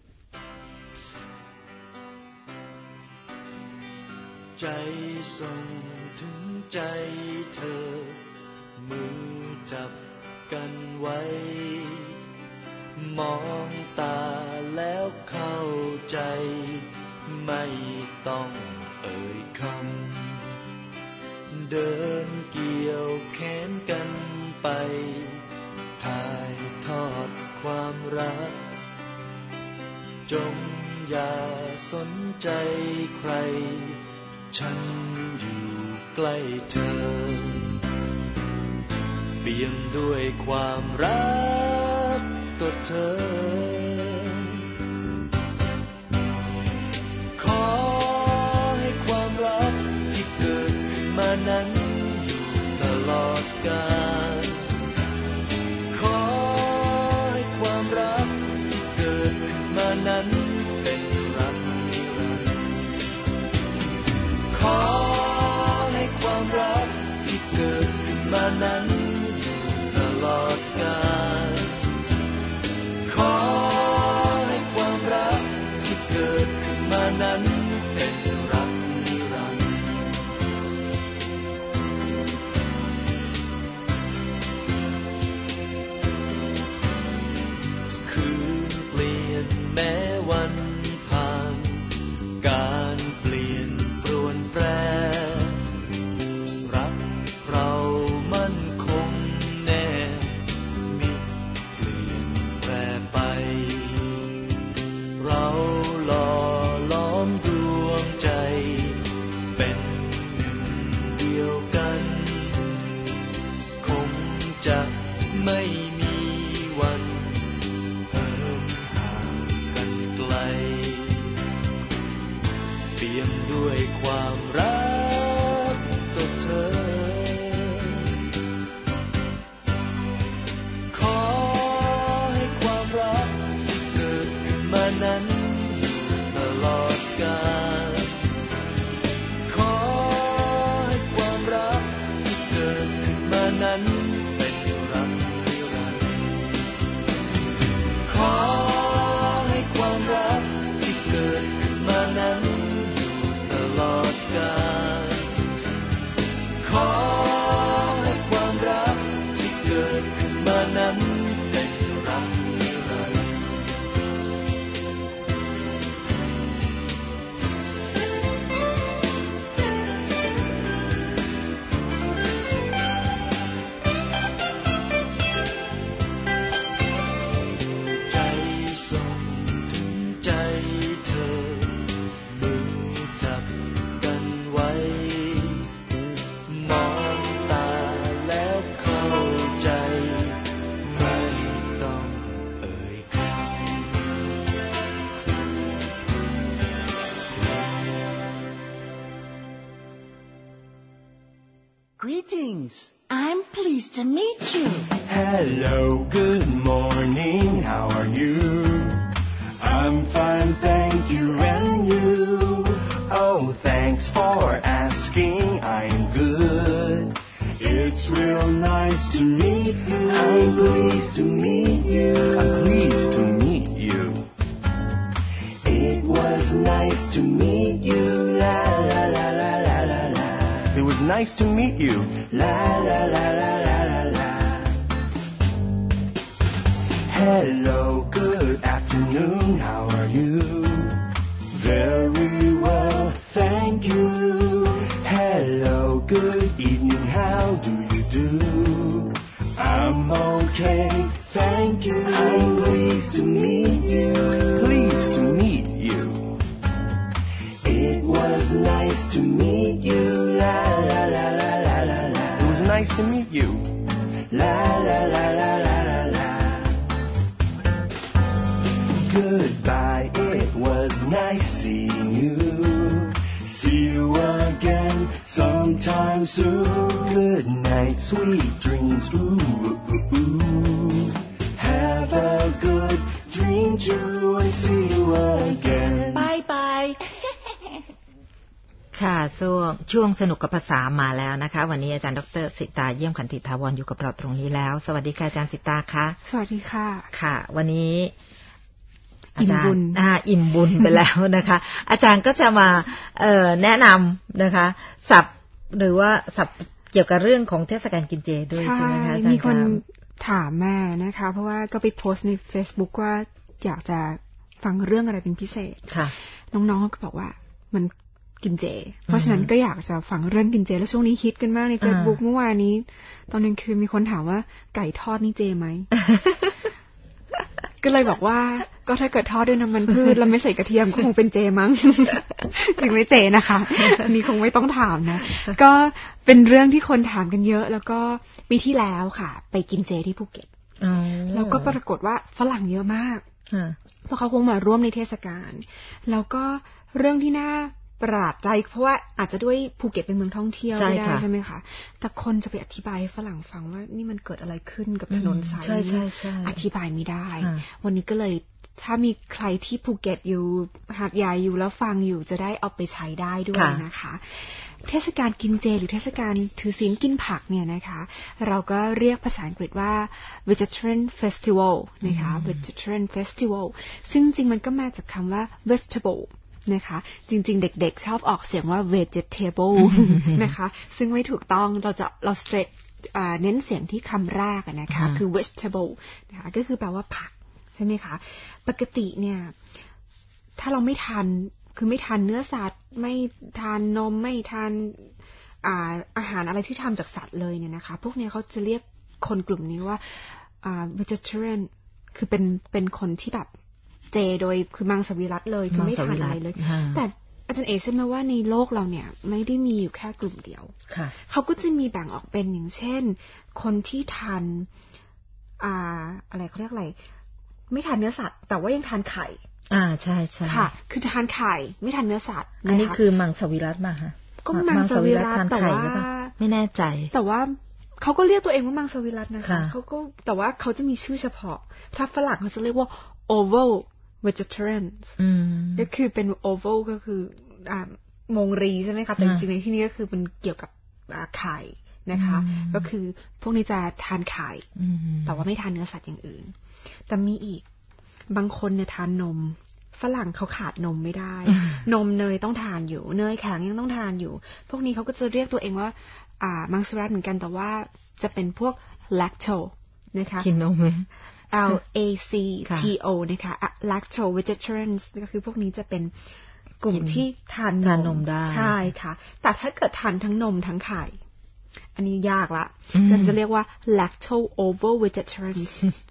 ใจส่งถึงใจเธอมือจับกันไว้มองตาแล้วเข้าใจไม่ต้องเอ่ยคำเดินเกี่ยวแขนกันไปถ่ายทอดความรักจงอย่าสนใจใครฉันอยู่ใกล้เธอเปี่ยมด้วยความรักต่อเธอขอให้ความรักที่เกิดขึ้นมานั้นอยู่ตลอดกาลขอให้ความรักที่เกิดขึ้นมานั้นเป็นรักนิรันดร์ขอให้ความรักที่เกิดขึ้นมานั้นอยู่ตลอดกาลขอให้ความรักที่เกิดขึ้นมานั้นเป็นรักนิรันดร์คืนเปลี่ยนแม้วันผ่านการเปลี่ยนปรวนแปรรักเรามั่นคงแน่มิเปลี่ยนแปรไปเราหล่อล้อมดวงใจเป็นหนึ่งเดียวกันคงจะไม่มีวันเหินห่างกันไกลเปี่ยมด้วยความรักต่อเธอขอให้ความรักที่เกิดขึ้นมานั้นอยู่ตลอดกาลขอให้ความรักที่เกิดขึ้นมานั้นเป็นรักนิรันดร์ขอให้ความรักที่เกิดขึ้นมานั้นอยู่ตลอดกาลขอให้ความรักที่เกิดขึ้นมานั้นเป็นรักนิรันดร์ใจส่งถึงใจเธอมือจับกันไว้มองตาแล้วเข้าใจไม่ต้องเอ่ยคำ Greetings. I'm pleased to meet you. Hello, good morning, how are you? I'm fine, thank you, and you? Oh, thanks for asking, I'm good. It's real nice to meet you. I'm pleased to meet you. I'm pleased to meet you. It was nice to meet you, la la la la la la la. It was nice to meet you, la la la la la la la. Hello, good afternoon, how are you? Very well, thank you. Hello, good evening, how do you do? I'm okay, thank you. I'm pleased to meet you. Pleased to meet you. It was nice to meet you, la la la la la la la. It was nice to meet you, la la la la la la la. Goodbye, it was nice seeing you. See you again sometime soon. Good night, sweet dreams. Ooh, ooh, ooh. Have a good dream too, and see you again. Bye bye. ค่ะช่วงสนุกกับภาษามาแล้วนะคะวันนี้อาจารย์ดร.สิตาเยี่ยมขันติถาวรอยู่กับเราตรงนี้แล้วสวัสดีค่ะอาจารย์สิตาค่ะสวัสดีค่ะค่ะวันนี้อาจารย์อิ่มบุญไปแล้วนะคะอาจารย์ก็จะมาแนะนำนะคะศัพท์หรือว่าศัพท์เกี่ยวกับเรื่องของเทศกาลกินเจด้วยใช่ไหมคะอาจารย์มีคนถามแม่นะคะเพราะว่าก็ไปโพสต์ใน Facebook ว่าอยากจะฟังเรื่องอะไรเป็นพิเศษค่ะน้องๆก็บอกว่ามันกินเจเพราะฉะนั้นก็อยากจะฟังเรื่องกินเจแล้วช่วงนี้ฮิตกันมากใน Facebook เมื่อวานนี้ตอนนึงคือมีคนถามว่าไก่ทอดนี่เจไหมก็เลยบอกว่าก็ถ้าเกิดทอดด้วยน้ำมันพืชแล้วไม่ใส่กระเทียมก็คงเป็นเจมั้ง ถึงไม่เจนะคะอันนี้คงไม่ต้องถามนะก็เป็นเรื่องที่คนถามกันเยอะแล้วก็ปีที่แล้วค่ะไปกินเจที่ภูเก็ตแล้วก็ปรากฏว่าฝรั่งเยอะมากเพราะเขาคงมาร่วมในเทศกาลแล้วก็เรื่องที่น่าประหลาดใจเพราะว่าอาจจะด้วยภูเก็ตเป็นเมืองท่องเที่ยวไม่ได้ใช่ไหมคะแต่คนจะไปอธิบายให้ฝรั่งฟังว่านี่มันเกิดอะไรขึ้นกับถนนสายนี้อธิบายไม่ได้วันนี้ก็เลยถ้ามีใครที่ภูเก็ตอยู่หาดใหญ่อยู่แล้วฟังอยู่จะได้เอาไปใช้ได้ด้วยนะคะเทศกาลกินเจหรือเทศกาลถือศีลกินผักเนี่ยนะคะเราก็เรียกภาษาอังกฤษว่า vegetarian festival นะคะ vegetarian festival ซึ่งจริงมันก็มาจากคำว่า vegetableนะคะจริงๆเด็กๆชอบออกเสียงว่า vegetable นะคะซึ่งไม่ถูกต้องเรา straight เน้นเสียงที่คำแรกนะคะคือ vegetable นะคะก็คือแปลว่าผักใช่ไหมคะปกติเนี่ยถ้าเราไม่ทานคือไม่ทานเนื้อสัตว์ไม่ทานนมไม่ทานอาหารอะไรที่ทำจากสัตว์เลยเนี่ยนะคะพวกนี้เขาจะเรียกคนกลุ่มนี้ว่าvegetarian คือเป็นคนที่แบบเจโดยคือมังสวิรัติเลยคือไม่ทานอะไรเลยแต่อาจารย์เอ๋เชื่อไหมว่าในโลกเราเนี่ยไม่ได้มีอยู่แค่กลุ่มเดียวเขาก็จะมีแบ่งออกเป็นอย่างเช่นคนที่ทานอะไรเขาเรียกอะไรไม่ทานเนื้อสัตว์แต่ว่ายังทานไข่ใช่ใช่ค่ะคือทานไข่ไม่ทานเนื้อสัตว์อันนี้คือมังสวิรัติมาค่ะก็มังสวิรัติแต่ว่าไม่แน่ใจแต่ว่าเขาก็เรียกตัวเองว่ามังสวิรัตินะคะเขาก็แต่ว่าเขาจะมีชื่อเฉพาะถ้าฝรั่งเขาจะเรียกว่า oval vegetarians ก็คือเป็น oval ก็คือมงรีใช่ไหมคะแต่จริงๆในที่นี้ก็คือมันเกี่ยวกับไข่นะคะก็คือพวกนี้จะทานไข่แต่ว่าไม่ทานเนื้อสัตว์อย่างอื่นแต่มีอีกบางคนเนี่ยทานนมฝรั่งเขาขาดนมไม่ได้ นมเนยต้องทานอยู่เนยแข็งยังต้องทานอยู่พวกนี้เขาก็จะเรียกตัวเองว่ามังสวิรัติเหมือนกันแต่ว่าจะเป็นพวก lacto นะคะกินนมไหม LACTO นะคะ lacto vegetarians ก็คือพวกนี้จะเป็นกลุ่มที่ทานนมได้ใช่ค่ะแต่ถ้าเกิดทานทั้งนมทั้งไข่อันนี้ยากละจะเรียกว่า lacto ovo vegetarians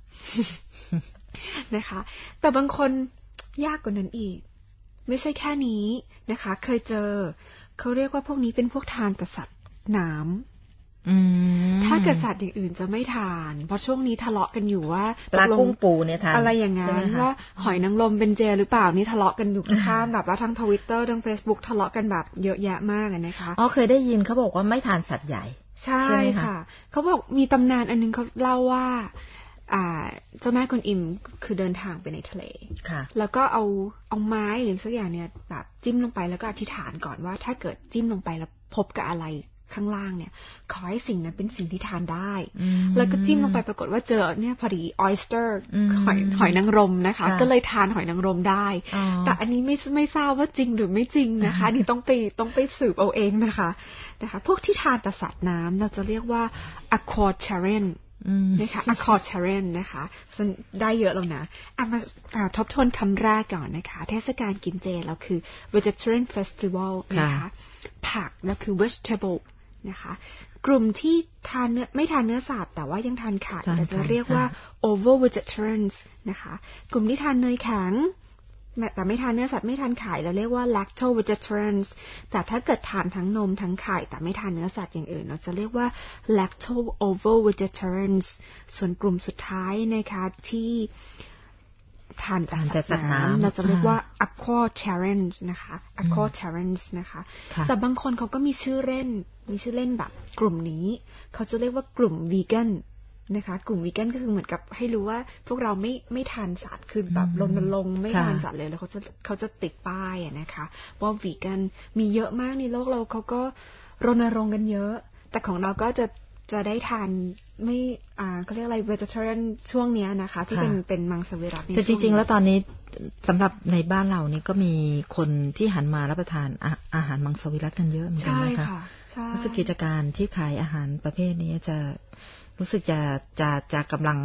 นะคะแต่บางคนยากกว่านั้นอีกไม่ใช่แค่นี้นะคะเคยเจอเขาเรียกว่าพวกนี้เป็นพวกทานแต่สัตว์น้ำถ้าเกิดสัตว์อย่างอื่นจะไม่ทานเพราะช่วงนี้ทะเลาะกันอยู่ว่าปลากุ้งปูเนี่ยทานอะไรอย่างนั้นว่าหอยนางรมเป็นเจหรือเปล่านี่ทะเลาะกันอยู่ข้ามแบบว่าทั้ง Twitter ทั้ง Facebook ทะเลาะกันแบบเยอะแยะมากนะคะเคยได้ยินเขาบอกว่าไม่ทานสัตว์ใหญ่ใช่ค่ะเขาบอกมีตำนานอันนึงเขาเล่าว่าเจ้าแม่กวนอิมคือเดินทางไปในทะเลแล้วก็เอาไม้หรือสักอย่างเนี่ยแบบจิ้มลงไปแล้วก็อธิษฐานก่อนว่าถ้าเกิดจิ้มลงไปแล้วพบกับอะไรข้างล่างเนี่ยขอให้สิ่งนั้นเป็นสิ่งที่ทานได้แล้วก็จิ้มลงไปปรากฏว่าเจอเนี่ยพอดีออยสเตอร์หอยนางรมนะคะก็เลยทานหอยนางรมได้แต่อันนี้ไม่ทราบว่าจริงหรือไม่จริงนะคะนี่ต้องไปสืบเอาเองนะคะพวกที่ทานแต่สัตว์น้ำเราจะเรียกว่า aquaterianนะคะ aquaterian นะคะได้เยอะแล้วนะมาทบทวนคำแรกก่อนนะคะเทศกาลกินเจเราคือ vegetarian festival นะคะผักเราคือ vegetable นะคะกลุ่มที่ไม่ทานเนื้อสัตว์แต่ว่ายังทานไข่เราจะเรียกว่า oval vegetarians นะคะกลุ่มที่ทานเนยแข็งแต่ไม่ทานเนื้อสัตว์ไม่ทานไข่เราเรียกว่า lacto vegetarians แต่ถ้าเกิดทานทั้งนมทั้งไข่แต่ไม่ทานเนื้อสัตว์อย่างอื่นเราจะเรียกว่า lacto ovo vegetarians ส่วนกลุ่มสุดท้ายนะคะที่ทานแต่สัตว์น้ำเราจะเรียกว่า aquaterians นะคะ aquaterians นะคะแต่บางคนเขาก็มีชื่อเล่นแบบกลุ่มนี้เขาจะเรียกว่ากลุ่ม veganนะคะกลุ่มวีแกนก็คือเหมือนกับให้รู้ว่าพวกเราไม่ทานสัตว์คือแบบรณรงค์ไม่ทานสัตว์เลยแล้วเขาจะติดป้ายนะคะว่าวีแกนมีเยอะมากในโลกเราเขาก็รณรงค์กันเยอะแต่ของเราก็จะได้ทานไม่เขาเรียกอะไร vegetarian ช่วงนี้นะคะที่เป็นมังสวิรัติแต่จริงๆแล้วตอนนี้สำหรับในบ้านเรานี่ก็มีคนที่หันมารับประทานอาหารมังสวิรัติกันเยอะเหมือนกันนะคะรู้สึกกิจการที่ขายอาหารประเภทนี้จะรู้สึกจะกำลัง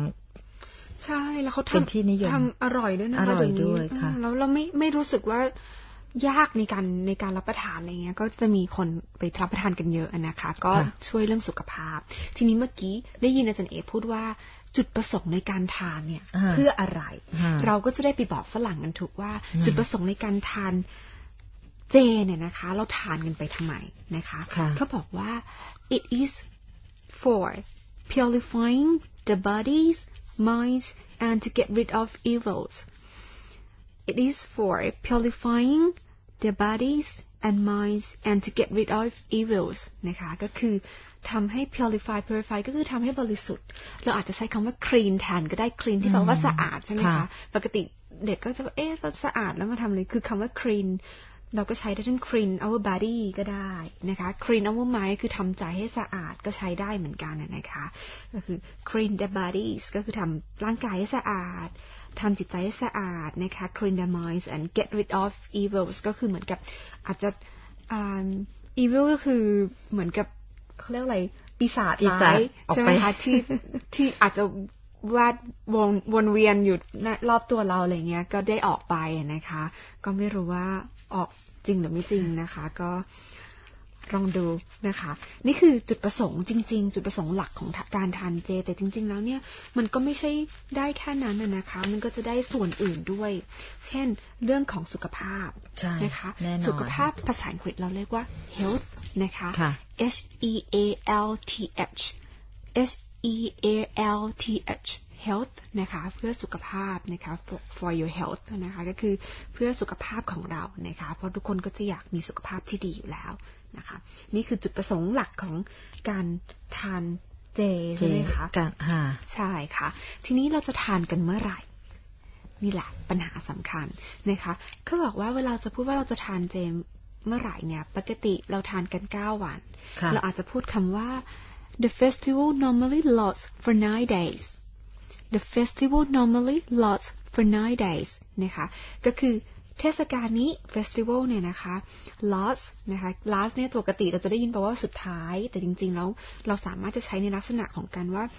ใช่แล้วเขาเป็นที่นิยมทำอร่อยด้วยนะคะอร่อยด้วยค่ะแล้วเราไม่รู้สึกว่ายากในการรับประทานอะไรเงี้ยก็จะมีคนไปรับประทานกันเยอะนะคะก็ช่วยเรื่องสุขภาพทีนี้เมื่อกี้ได้ยินอาจารย์เอกพูดว่าจุดประสงค์ในการทานเนี่ยเพื่ออะไรเราก็จะได้ไปบอกฝรั่งกันถูกว่าจุดประสงค์ในการทานเจเนี่ยนะคะเราทานกันไปทำไมนะคะเขาบอกว่า it is for purifying the bodies, minds, and to get rid of evils. It is for purifying the bodies and minds and to get rid of evils นะคะก็คือทำให้ purify ก็คือทำให้บริสุทธิ์เราอาจจะใช้คำว่า clean แทนก็ได้ clean ที่แปลว่าสะอาดใช่ไหมคะปกติเด็กก็จะเราสะอาดแล้วมาทำเลยคือคำว่า clean เราก็ใช้ได้ทั้ง clean our body ก็ได้นะคะ clean our mind คือทำใจให้สะอาดก็ใช้ได้เหมือนกันนะคะก็คือ clean the bodies ก็คือทำร่างกายให้สะอาดทำจิตใจให้สะอาดนะคะ clean the minds and get rid of evils ก็คือเหมือนกับอาจจะevil ก็คือเหมือนกับเขาเรียกอะไรปีศาจร้ายใช่ไหมคะที่อาจจะวนเวียนอยู่รอบตัวเราอะไรเงี้ยก็ได้ออกไปนะคะก็ไม่รู้ว่าออกจริงหรือไม่จริงนะคะก็ลองดูนะคะนี่คือจุดประสงค์จริงๆจุดประสงค์หลักของการทานเจแต่จริงๆแล้วเนี่ยมันก็ไม่ใช่ได้แค่นั้นนะคะมันก็จะได้ส่วนอื่นด้วยเช่นเรื่องของสุขภาพนะคะสุขภาพภาษาอังกฤษเราเรียกว่า health นะคะ HEALTH health นะคะเพื่อสุขภาพนะคะ for your health นะคะก็คือเพื่อสุขภาพของเรานะคะเพราะทุกคนก็จะอยากมีสุขภาพที่ดีอยู่แล้วนะคะนี่คือจุดประสงค์หลักของการทานเจใช่ไหมคะใช่ค่ะทีนี้เราจะทานกันเมื่อไหร่นี่แหละปัญหาสำคัญนะคะเขาบอกว่าเวลาจะพูดว่าเราจะทานเจเมื่อไหร่เนี่ยปกติเราทานกัน9 วันเราอาจจะพูดคำว่า The festival normally lasts for 9 days The festival normally lasts for 9 days นะคะก็คือเทศกาลนี้ festival เนี่ยนะคะ last นะคะ last เนี่ยปกติเราจะได้ยินแปลว่าสุดท้ายแต่จริงๆแล้วเราสามารถจะใช้ในลักษณะของการว่า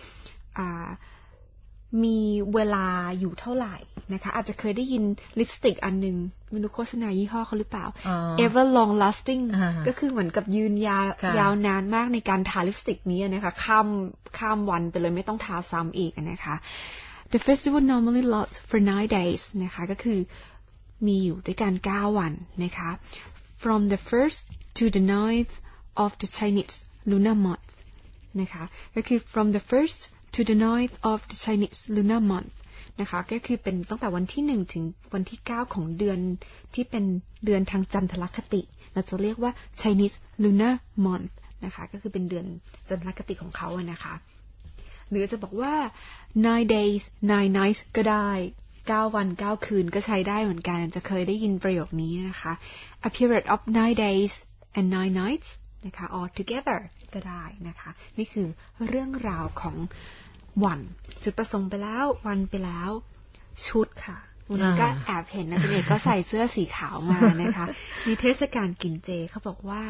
มีเวลาอยู่เท่าไหร่นะคะอาจจะเคยได้ยินลิปสติกอันนึงไม่รู้โฆษณายี่ห้อเขาหรือเปล่า ever long lasting ก็คือเหมือนกับยืนยาวนานมากในการทาลิปสติกนี้นะคะข้ามวันไปเลยไม่ต้องทาซ้ำอีกนะคะ The festival normally lasts for 9 days นะคะก็คือมีอยู่ด้วยกัน9 วันนะคะ from the 1st to the 9th of the Chinese lunar month นะคะก็คือ from the 1st to the 9th of the Chinese lunar month นะคะก็คือเป็นตั้งแต่วันที่1ถึงวันที่9ของเดือนที่เป็นเดือนทางจันทรคติเราจะเรียกว่า Chinese lunar month นะคะก็คือเป็นเดือนจันทรคติของเขาอะนะคะหรือจะบอกว่า 9 days 9 nights ก็ได้9 วัน 9 คืนก็ใช้ได้เหมือนกันจะเคยได้ยินประโยคนี้นะคะ a period of 9 days and 9 nights นะคะ all together ก็ได้นะคะนี่คือเรื่องราวของวันจุดประสงค์ไปแล้ววันไปแล้วชุดค่ะวันนี้ก็แอบเห็นนะเด็กก็ใส่เสื้อสีขาวมานะคะมีเทศกาลกินเจเขาบอกว่า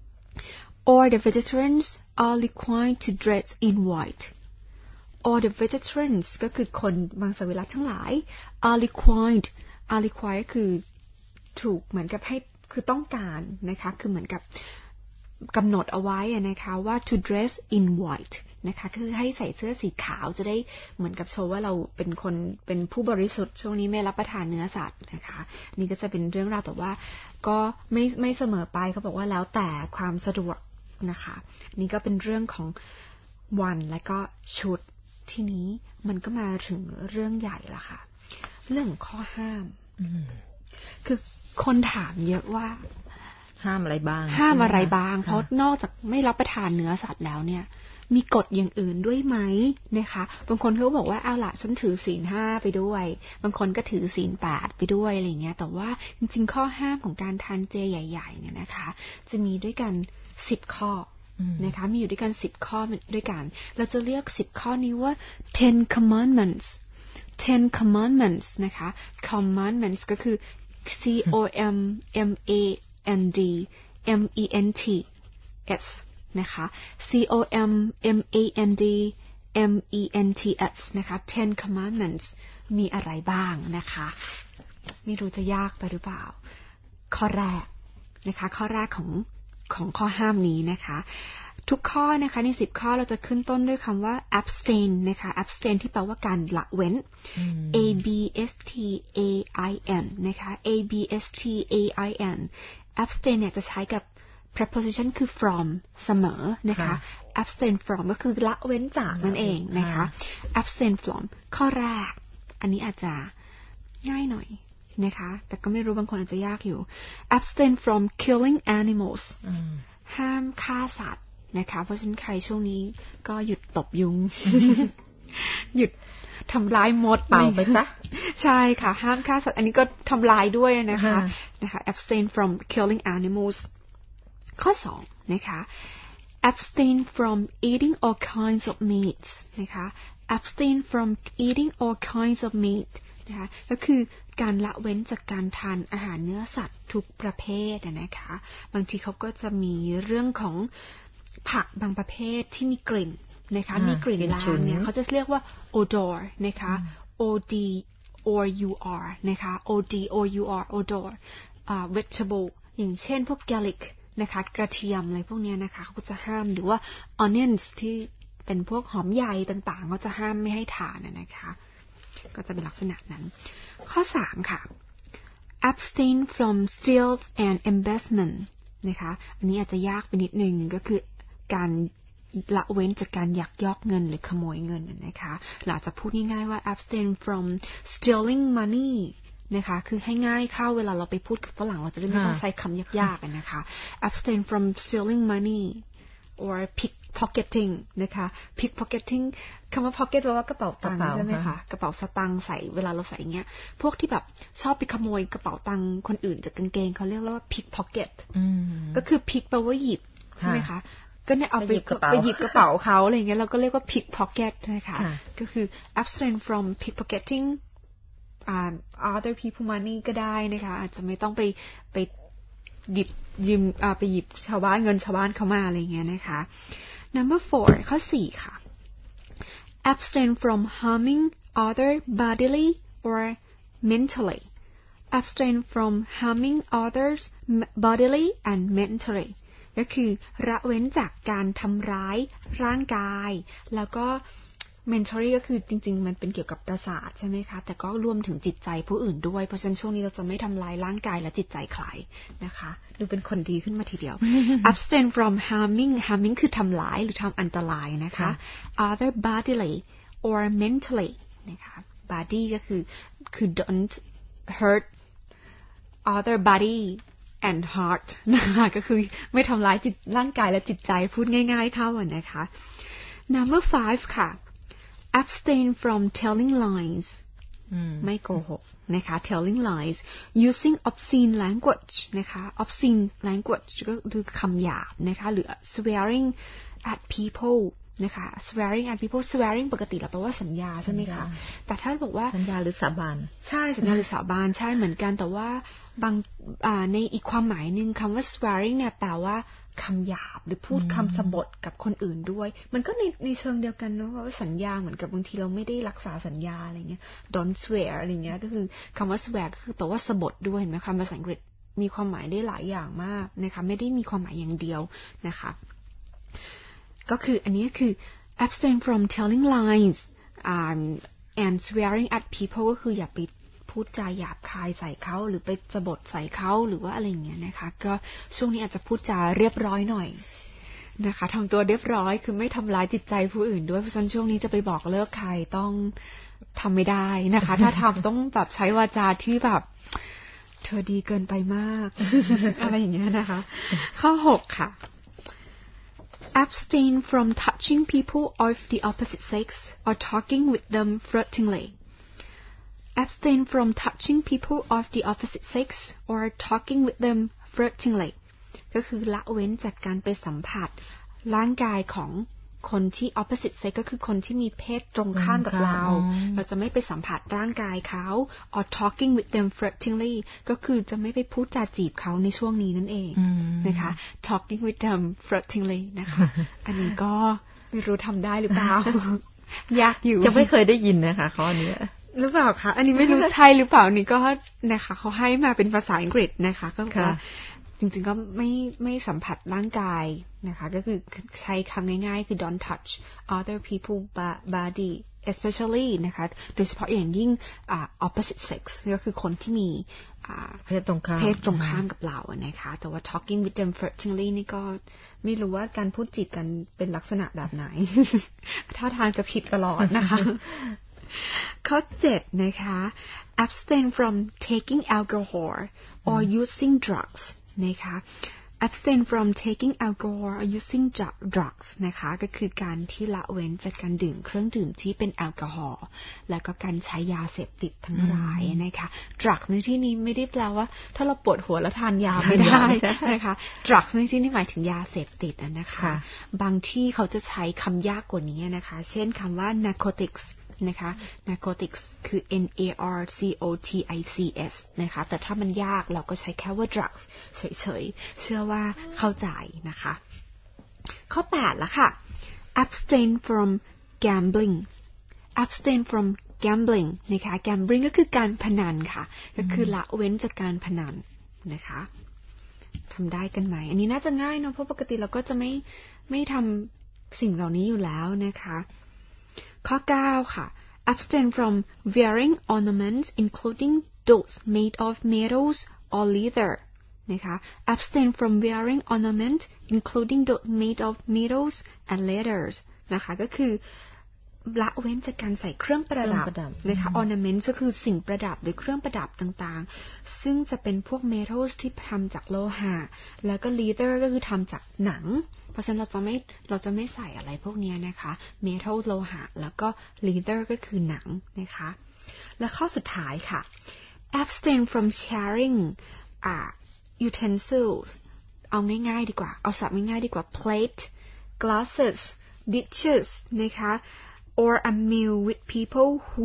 all the vegetarians are required to dress in white all the vegetarians ก็คือคนมังสวิรัติทั้งหลาย are required คือถูกเหมือนกับให้คือต้องการนะคะคือเหมือนกับกำหนดเอาไว้นะคะว่า to dress in white นะคะคือให้ใส่เสื้อสีขาวจะได้เหมือนกับโชว์ว่าเราเป็นผู้บริสุทธิ์ช่วงนี้ไม่รับประทานเนื้อสัตว์นะคะนี่ก็จะเป็นเรื่องราวแต่ว่าก็ไม่เสมอไปเขาบอกว่าแล้วแต่ความสะดวกนะคะนี่ก็เป็นเรื่องของวันและก็ชุดทีนี้มันก็มาถึงเรื่องใหญ่ละค่ะเรื่องข้อห้ามคือคนถามเยอะว่าห้ามอะไรบ้างเพราะนอกจากไม่รับประทานเนื้อสัตว์แล้วเนี่ยมีกฎอย่างอื่นด้วยไหมนะคะบางคนเขาบอกว่าเอาล่ะฉันถือศีล 5ไปด้วยบางคนก็ถือศีล 8ไปด้วยอะไรเงี้ยแต่ว่าจริงๆข้อห้ามของการทานเจใหญ่ๆเนี่ยนะคะจะมีด้วยกัน10 ข้อนะคะมีอยู่ด้วยกัน10 ข้อด้วยกันเราจะเรียก10 ข้อนี้ว่า 10 commandments นะคะ commandments ก็คือ COMMANDMENTS นะคะ COMMANDMENTS นะคะ 10 commandments มีอะไรบ้างนะคะไม่รู้จะยากไปหรือเปล่าข้อแรกนะคะข้อแรกของข้อห้ามนี้นะคะทุกข้อนะคะใน10ข้อเราจะขึ้นต้นด้วยคำว่า abstain นะคะ abstain ที่แปลว่าการละเว้น a b s t a i n นะคะ a b s t a i n abstain เนี่ยจะใช้กับ preposition คือ from เสมอนะคะ abstain from ก็คือละเว้นจากนั่นเองนะคะ abstain from ข้อแรกอันนี้อาจจะง่ายหน่อยนะคะแต่ก็ไม่รู้บางคนอาจจะยากอยู่ abstain from killing animals ห้ามฆ่าสัตว์นะคะเพราะฉะนั้นใครช่วงนี้ก็หยุดตบยุง หยุดทำร้ายมดเป่าไปซะใช่ค่ะห้ามฆ่าสัตว์อันนี้ก็ทำลายด้วยนะคะabstain from killing animals ข้อ2นะคะ abstain from eating all kinds of meats นะคะ abstain from eating all kinds of meat นะคะก็คือการละเว้นจากการทานอาหารเนื้อสัตว์ทุกประเภทนะคะบางทีเขาก็จะมีเรื่องของผักบางประเภทที่มีกลิ่นนะคะมีกลิ่นลางเนี่ยเขาจะเรียกว่า odor นะคะ o d or u r นะคะ o d o u r odor vegetable อย่างเช่นพวก garlic นะคะกระเทียมอะไรพวกนี้นะคะเขาก็จะห้ามหรือว่า onions ที่เป็นพวกหอมใหญ่ต่างๆเขาจะห้ามไม่ให้ทานนะคะก็จะเป็นลักษณะนั้นข้อ3ค่ะ abstain from steals and embezzlement นะคะอันนี้อาจจะยากไปนิดนึงก็คือการละเว้นจากการยักยอกเงินหรือขโมยเงินนะคะเราจะพูดง่ายๆว่า abstain from stealing money นะคะคือให้ง่ายเข้าเวลาเราไปพูดกับฝรั่งเราจะได้ไม่ต้องใช้คำยากๆนะคะ abstain from stealing money or pickpocketing นะคะ pickpocketing คำว่า pocket แปลว่ากระเป๋าตังค์ใช่ไหมคะกระเป๋าสตางค์ใส่เวลาเราใส่อย่างเงี้ยพวกที่แบบชอบไปขโมยกระเป๋าตังค์คนอื่นจากกางเกงเขาเรียกว่า pickpocket ก็คือ pick แปลว่าหยิบใช่ไหมคะก็เนี่ยเอาไปหยิบกระเป๋าเขาอะไรเงี้ยเราก็เรียกว่า pickpocket นะคะก็คือ abstain from pickpocketing other people money ก็ได้นะคะอาจจะไม่ต้องไปหยิบยืมไปหยิบชาวบ้านเงินชาวบ้านเขามาอะไรเงี้ยนะคะ number 4 ข้อ 4 ค่ะ abstain from harming other bodily or mentally abstain from harming others bodily and mentally ก็คือละเว้นจากการทำร้ายร่างกายแล้วก็ mentally ก็คือจริงๆมันเป็นเกี่ยวกับประสาทใช่ไหมคะแต่ก็รวมถึงจิตใจผู้อื่นด้วยเพราะฉะนั้นช่วงนี้เราจะไม่ทำลายร่างกายและจิตใจใครนะคะดูเป็นคนดีขึ้นมาทีเดียว abstain from harming คือทำร้ายหรือทำอันตรายนะคะ other bodily or mentally นะคะ body ก็คือ don't hurt other body and heart นะคะก็คือไม่ทำร้ายร่างกายและจิตใจพูดง่ายๆเข้านะคะ number 5 ค่ะ abstain from telling lies ไม่โกหกนะคะ telling lies using obscene language นะคะ obscene language ก็คือคำหยาบนะคะหรือ swearing at people นะคะ swearing at people swearing ปกติเราแปลว่าสัญญาใช่ไหมคะแต่ถ้าบอกว่าสัญญาหรือสาบานใช่สัญญาหรือสาบานใช่เหมือนกันแต่ว่าบางในอีกความหมายนึงคำว่า swearing เนี่ยแปลว่าคำหยาบหรือพูดคำสบถกับคนอื่นด้วยมันก็ในเชิงเดียวกันเนาะว่าสัญญาเหมือนกับบางทีเราไม่ได้รักษาสัญญาอะไรเงี้ย don't swear อะไรเงี้ยก็คือคำว่า swear ก็คือแปลว่าสบถด้วยเห็นไหมคำภาษาอังกฤษมีความหมายได้หลายอย่างมากนะคะไม่ได้มีความหมายอย่างเดียวนะคะก็คืออันนี้คือ abstain from telling lies and swearing at people ก็คืออย่าไปพูดจาหยาบคายใส่เขาหรือไปสบถใส่เขาหรือว่าอะไรอย่างเงี้ยนะคะก็ช่วงนี้อาจจะพูดจาเรียบร้อยหน่อยนะคะทำตัวเรียบร้อยคือไม่ทำร้ายจิตใจผู้อื่นด้วยเพราะฉะนั้นช่วงนี้จะไปบอกเลิกใครต้องทำไม่ได้นะคะถ้าทำต้องแบบใช้วาจาที่แบบเธอดีเกินไปมาก อะไรอย่างเงี้ยนะคะข้อ 6 ค่ะ abstain from touching people of the opposite sex or talking with them flirtingly abstain from touching people of the opposite sex or talking with them flirtingly ก็คือละเว้นจากการไปสัมผัสร่างกายของคนที่ opposite sex ก็คือคนที่มีเพศตรงข้ามกับเราจะไม่ไปสัมผัสร่างกายเขา or talking with them flirtingly ก็คือจะไม่ไปพูดจาจีบเขาในช่วงนี้นั่นเองนะคะ talking with them flirtingly นะคะอันนี้ก็ไม่รู้ทำได้หรือเปล่า ยากอยู่ยังไม่เคยได้ยินนะคะข้อนี้หรือเปล่าคะอันนี้ไม่รู้ใช่หรือเปล่านี่ก็นะคะเขาให้มาเป็นภาษาอังกฤษนะคะก็ว่าจริงๆก็ไม่สัมผัสร่างกายนะคะก็คือใช้คำง่ายๆคือ don't touch other people body especially นะคะโดยเฉพาะอย่างยิ่งopposite sex ก็คือคนที่มีเพศตรงข้ามกับเรานะคะแต่ว่า talking with them flirtingly นี่ก็ไม่รู้ว่าการพูดจีบกันเป็นลักษณะแบบไหน ถ้าทางจะผิดตลอดนะคะ ข้อ 7 นะคะ abstain from taking alcohol or using drugs นะคะ abstain from taking alcohol or using drugs นะคะก็คือการที่ละเว้นจากการดื่มเครื่องดื่มที่เป็นแอลกอฮอล์แล้วก็การใช้ยาเสพติดทั้งหลายนะคะ drugs ในที่นี้ไม่ได้แปลว่าถ้าเราปวดหัวแล้วทานยาไม่ได้นะคะ drugs ในที่นี้หมายถึงยาเสพติดนะคะบางที่เขาจะใช้คำยากกว่านี้นะคะเช่นคำว่า narcoticsนะคะ narcotics คือ narcotics นะคะแต่ถ้ามันยากเราก็ใช้แค่ว่า drugs เฉยๆเชื่อว่าเข้าใจนะคะข้อ 8 ละค่ะ abstain from gambling abstain from gambling นะคะ gambling ก็คือการพนันค่ะก็คือละเว้นจากการพนันนะคะทำได้กันไหมอันนี้น่าจะง่ายเนาะเพราะปกติเราก็จะไม่ทำสิ่งเหล่านี้อยู่แล้วนะคะข้อ 9 ค่ะ abstain from wearing ornaments including those made of metals or leather นะคะ abstain from wearing ornaments including those made of metals and leathers นะคะก็คือละเว้นจากการใส่เครื่องประดับนะคะ ornaments ก็คือสิ่งประดับหรือเครื่องประดับต่างๆซึ่งจะเป็นพวก metals ที่ทำจากโลหะแล้วก็ leather ก็คือทำจากหนังเพราะฉะนั้นเราจะไม่ใส่อะไรพวกนี้นะคะ metal โลหะแล้วก็ leather ก็คือหนังนะคะและข้อสุดท้ายค่ะ abstain from sharing utensils เอาง่ายๆดีกว่าเอาศัพท์ง่ายๆดีกว่า plate glasses dishes นะคะ or a meal with people who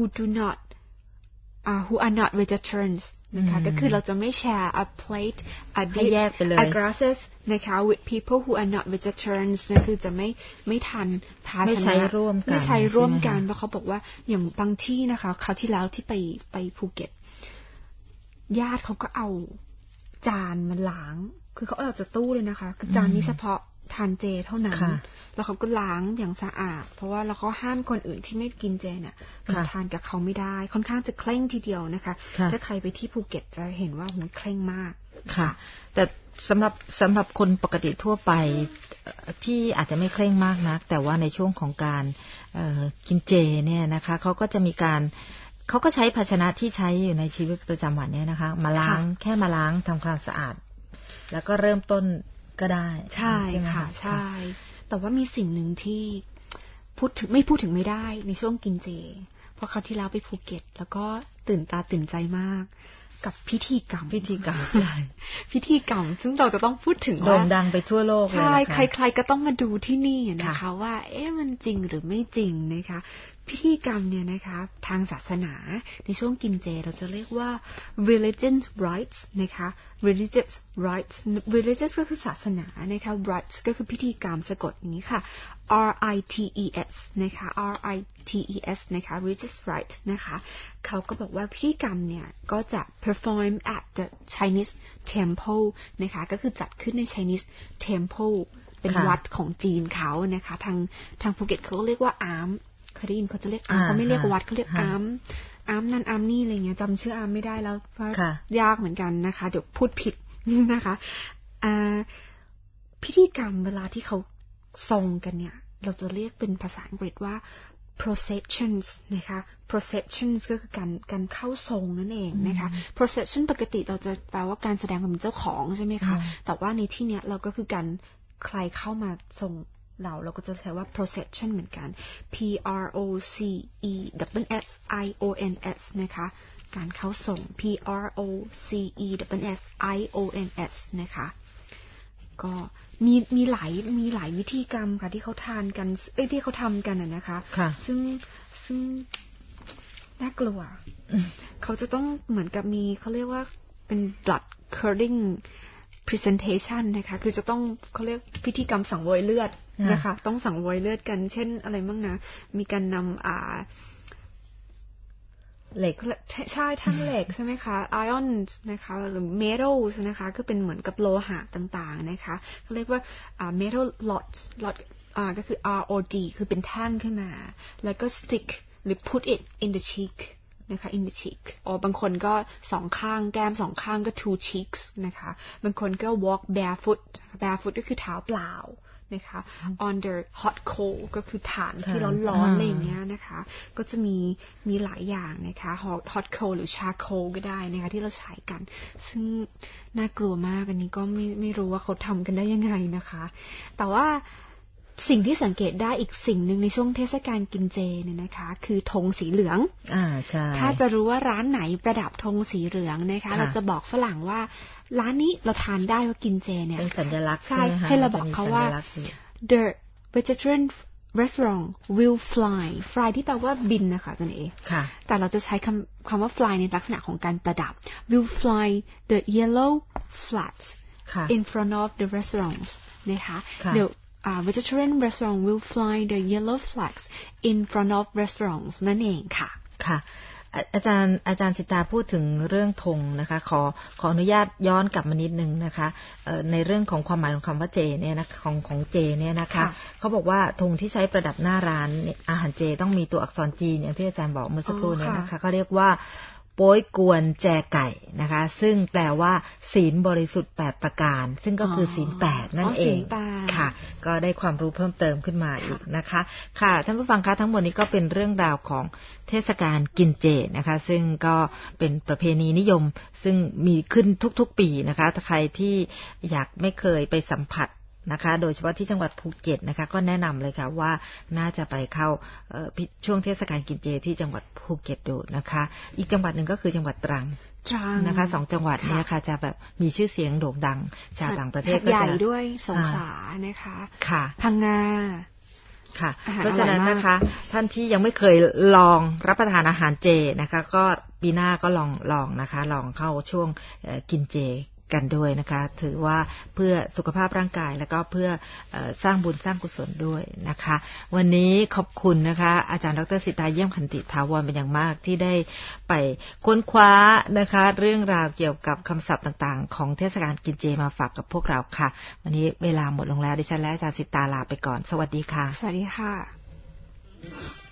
are not vegetarians นะคะก็คือเราจะไม่แชร์ a plate a dish a glasses นะคะ with people who are not vegetarians นั่นคือจะไม่ทานภาชนะไม่ใช้ร่วมกันเพราะเขาบอกว่าอย่างบางที่นะคะคราวที่แล้วที่ไปภูเก็ตญาติเขาก็เอาจานมาล้างคือเขาเอาจากตู้เลยนะคะคือจานนี้เฉพาะทานเจเท่านั้นแล้วเขาก็ล้างอย่างสะอาดเพราะว่าเราก็ห้ามคนอื่นที่ไม่กินเจเนี่ยทานกับเขาไม่ได้ค่อนข้างจะเคร่งทีเดียวนะคะถ้าใครไปที่ภูเก็ตจะเห็นว่ามันเคร่งมากค่ะแต่สำหรับคนปกติทั่วไปที่อาจจะไม่เคร่งมากนักแต่ว่าในช่วงของการกินเจเนี่ยนะคะเขาก็จะมีการเขาก็ใช้ภาชนะที่ใช้อยู่ในชีวิตประจำวันเนี่ยนะคะมาล้างแค่มาล้างทำความสะอาดแล้วก็เริ่มต้นก็ได้ใช่ค่ะใช่แต่ว่ามีสิ่งหนึ่งที่ไม่พูดถึงไม่ได้ในช่วงกินเจเพราะคราวที่แล้วไปภูเก็ตแล้วก็ตื่นตาตื่นใจมากกับพิธีกรรมใช่พิธีกรรมซึ่งเราจะต้องพูดถึงโด่งดังไปทั่วโลกเลยใช่ใครๆก็ต้องมาดูที่นี่นะคะว่ามันจริงหรือไม่จริงนะคะพิธีกรรมเนี่ยนะคะทางศาสนาในช่วงกินเจเราจะเรียกว่า religious rites นะคะ religious rites ก็คือศาสนานะคะ rites ก็คือพิธีกรรมสะกดอย่างนี้ค่ะ rites นะคะ rites นะคะ religious rites นะคะเขาก็บอกว่าพิธีกรรมเนี่ยก็จะ perform at the Chinese temple นะคะก็คือจัดขึ้นใน Chinese temple เป็นวัดของจีนเขานะคะทางภูเก็ตเขาเรียกว่าอาร์มเคยได้ยินเขาจะเรียกอาร์มเขาไม่เรียกวัดเขาเรียกอาร์มนั่นอาร์มนี่อะไรเงี้ยจำชื่ออาร์มไม่ได้แล้วเพราะยากเหมือนกันนะคะเดี๋ยวพูดผิดนะคะพิธีกรรมเวลาที่เขาทรงกันเนี่ยเราจะเรียกเป็นภาษาอังกฤษว่า processions นะคะ processions ก็คือการเข้าทรงนั่นเองนะคะ procession ปกติเราจะแปลว่าการแสดงความเป็นเจ้าของใช่ไหมคะแต่ว่าในที่เนี้ยเราก็คือการใครเข้ามาทรงเราก็จะใช้ว่า procession เหมือนกัน processions นะคะการเข้าส่ง processions นะคะก็มีหลายวิธีกรรมค่ะที่เขาทานกันที่เขาทำกันนะคะซึ่งน่ากลัวเขาจะต้องเหมือนกับมีเขาเรียกว่าเป็น blood curdling presentation นะคะคือจะต้องเขาเรียกพิธีกรรมสังเวยเลือดนะคะต้องสังเวยเลือดกันเช่นอะไรบ้างนะมีการนำเหล็กใช่ทั้งเหล็กใช่ไหมคะ ions นะคะหรือ metals นะคะก็เป็นเหมือนกับโลหะต่างๆนะคะเขาเรียกว่าmetal rods ก็คือ rod คือเป็นแท่งขึ้นมาแล้วก็ stick หรือ put it in the cheek นะคะ in the cheek บางคนก็สองข้างแก้มสองข้างก็ two cheeks นะคะบางคนก็ walk barefoot ก็คือเท้าเปล่านะคะ under hot coal ก็คือถ่านที่ร้อนๆอะไรอย่างเงี้ยนะคะก็จะมีหลายอย่างนะคะ hot coal หรือ charcoal ก็ได้นะคะที่เราใช้กันซึ่งน่ากลัวมากอันนี้ก็ไม่รู้ว่าเขาทำกันได้ยังไงนะคะแต่ว่าสิ่งที่สังเกตได้อีกสิ่งหนึ่งในช่วงเทศกาลกินเจเนี่ยนะคะคือธงสีเหลืองใช่ถ้าจะรู้ว่าร้านไหนประดับธงสีเหลืองนะคะเราจะบอกฝรั่งว่าร้านนี้เราทานได้ว่ากินเจเนี่ยเป็นสัญลักษณ์ใช่ให้เราบอกเขาว่า the vegetarian restaurant will fly ที่แปลว่าบินนะคะจันเอแต่เราจะใช้คำว่า fly ในลักษณะของการประดับ will fly the yellow flags in front of the restaurants นะคะเดี๋ยวvegetarian restaurant will fly the yellow flags in front of restaurants นั่นเองค่ะค่ะอาจารย์สิตาพูดถึงเรื่องธงนะคะขออนุญาตย้อนกลับมานิดนึงนะคะในเรื่องของความหมายของคำว่าเจเนี่ยนะของเจเนี่ยนะคะเขาบอกว่าธงที่ใช้ประดับหน้าร้านอาหารเจต้องมีตัวอักษรจีนอย่างที่อาจารย์บอกเมื่อสักครู่นี้นะคะเขาเรียกว่าโป้ยกวนแจไก่นะคะซึ่งแปลว่าศีลบริสุทธิ์8ประการซึ่งก็คือศีล8นั่นเองค่ะก็ได้ความรู้เพิ่มเติมขึ้นมาอีกนะคะค่ะท่านผู้ฟังคะทั้งหมดนี้ก็เป็นเรื่องราวของเทศกาลกินเจนะคะซึ่งก็เป็นประเพณีนิยมซึ่งมีขึ้นทุกๆปีนะคะถ้าใครที่ไม่เคยไปสัมผัสนะคะโดยเฉพาะที่จังหวัดภูเก็ตนะคะก็แนะนำเลยค่ะว่าน่าจะไปเข้าช่วงเทศกาลกินเจที่จังหวัดภูเก็ตดูนะคะอีกจังหวัดหนึ่งก็คือจังหวัดตรังนะคะ2จังหวัดนี้ค่ะจะแบบมีชื่อเสียงโด่งดังชาวต่างประเทศก็จะใหญ่ด้วยสงขลานะคะค่ะพังงาค่ะเพราะฉะนั้นนะคะท่านที่ยังไม่เคยลองรับประทานอาหารเจนะคะก็ปีหน้าก็ลองนะคะลองเข้าช่วงกินเจกันด้วยนะคะถือว่าเพื่อสุขภาพร่างกายแล้วก็เพื่อสร้างบุญสร้างกุศลด้วยนะคะวันนี้ขอบคุณนะคะอาจารย์ดร.สิตาเยี่ยมขันติถาวรเป็นอย่างมากที่ได้ไปค้นคว้านะคะเรื่องราวเกี่ยวกับคำศัพท์ต่างๆของเทศกาลกินเจมาฝากกับพวกเราค่ะวันนี้เวลาหมดลงแล้วดิฉันและอาจารย์สิตาลาไปก่อนสวัสดีค่ะสวัสดีค่ะ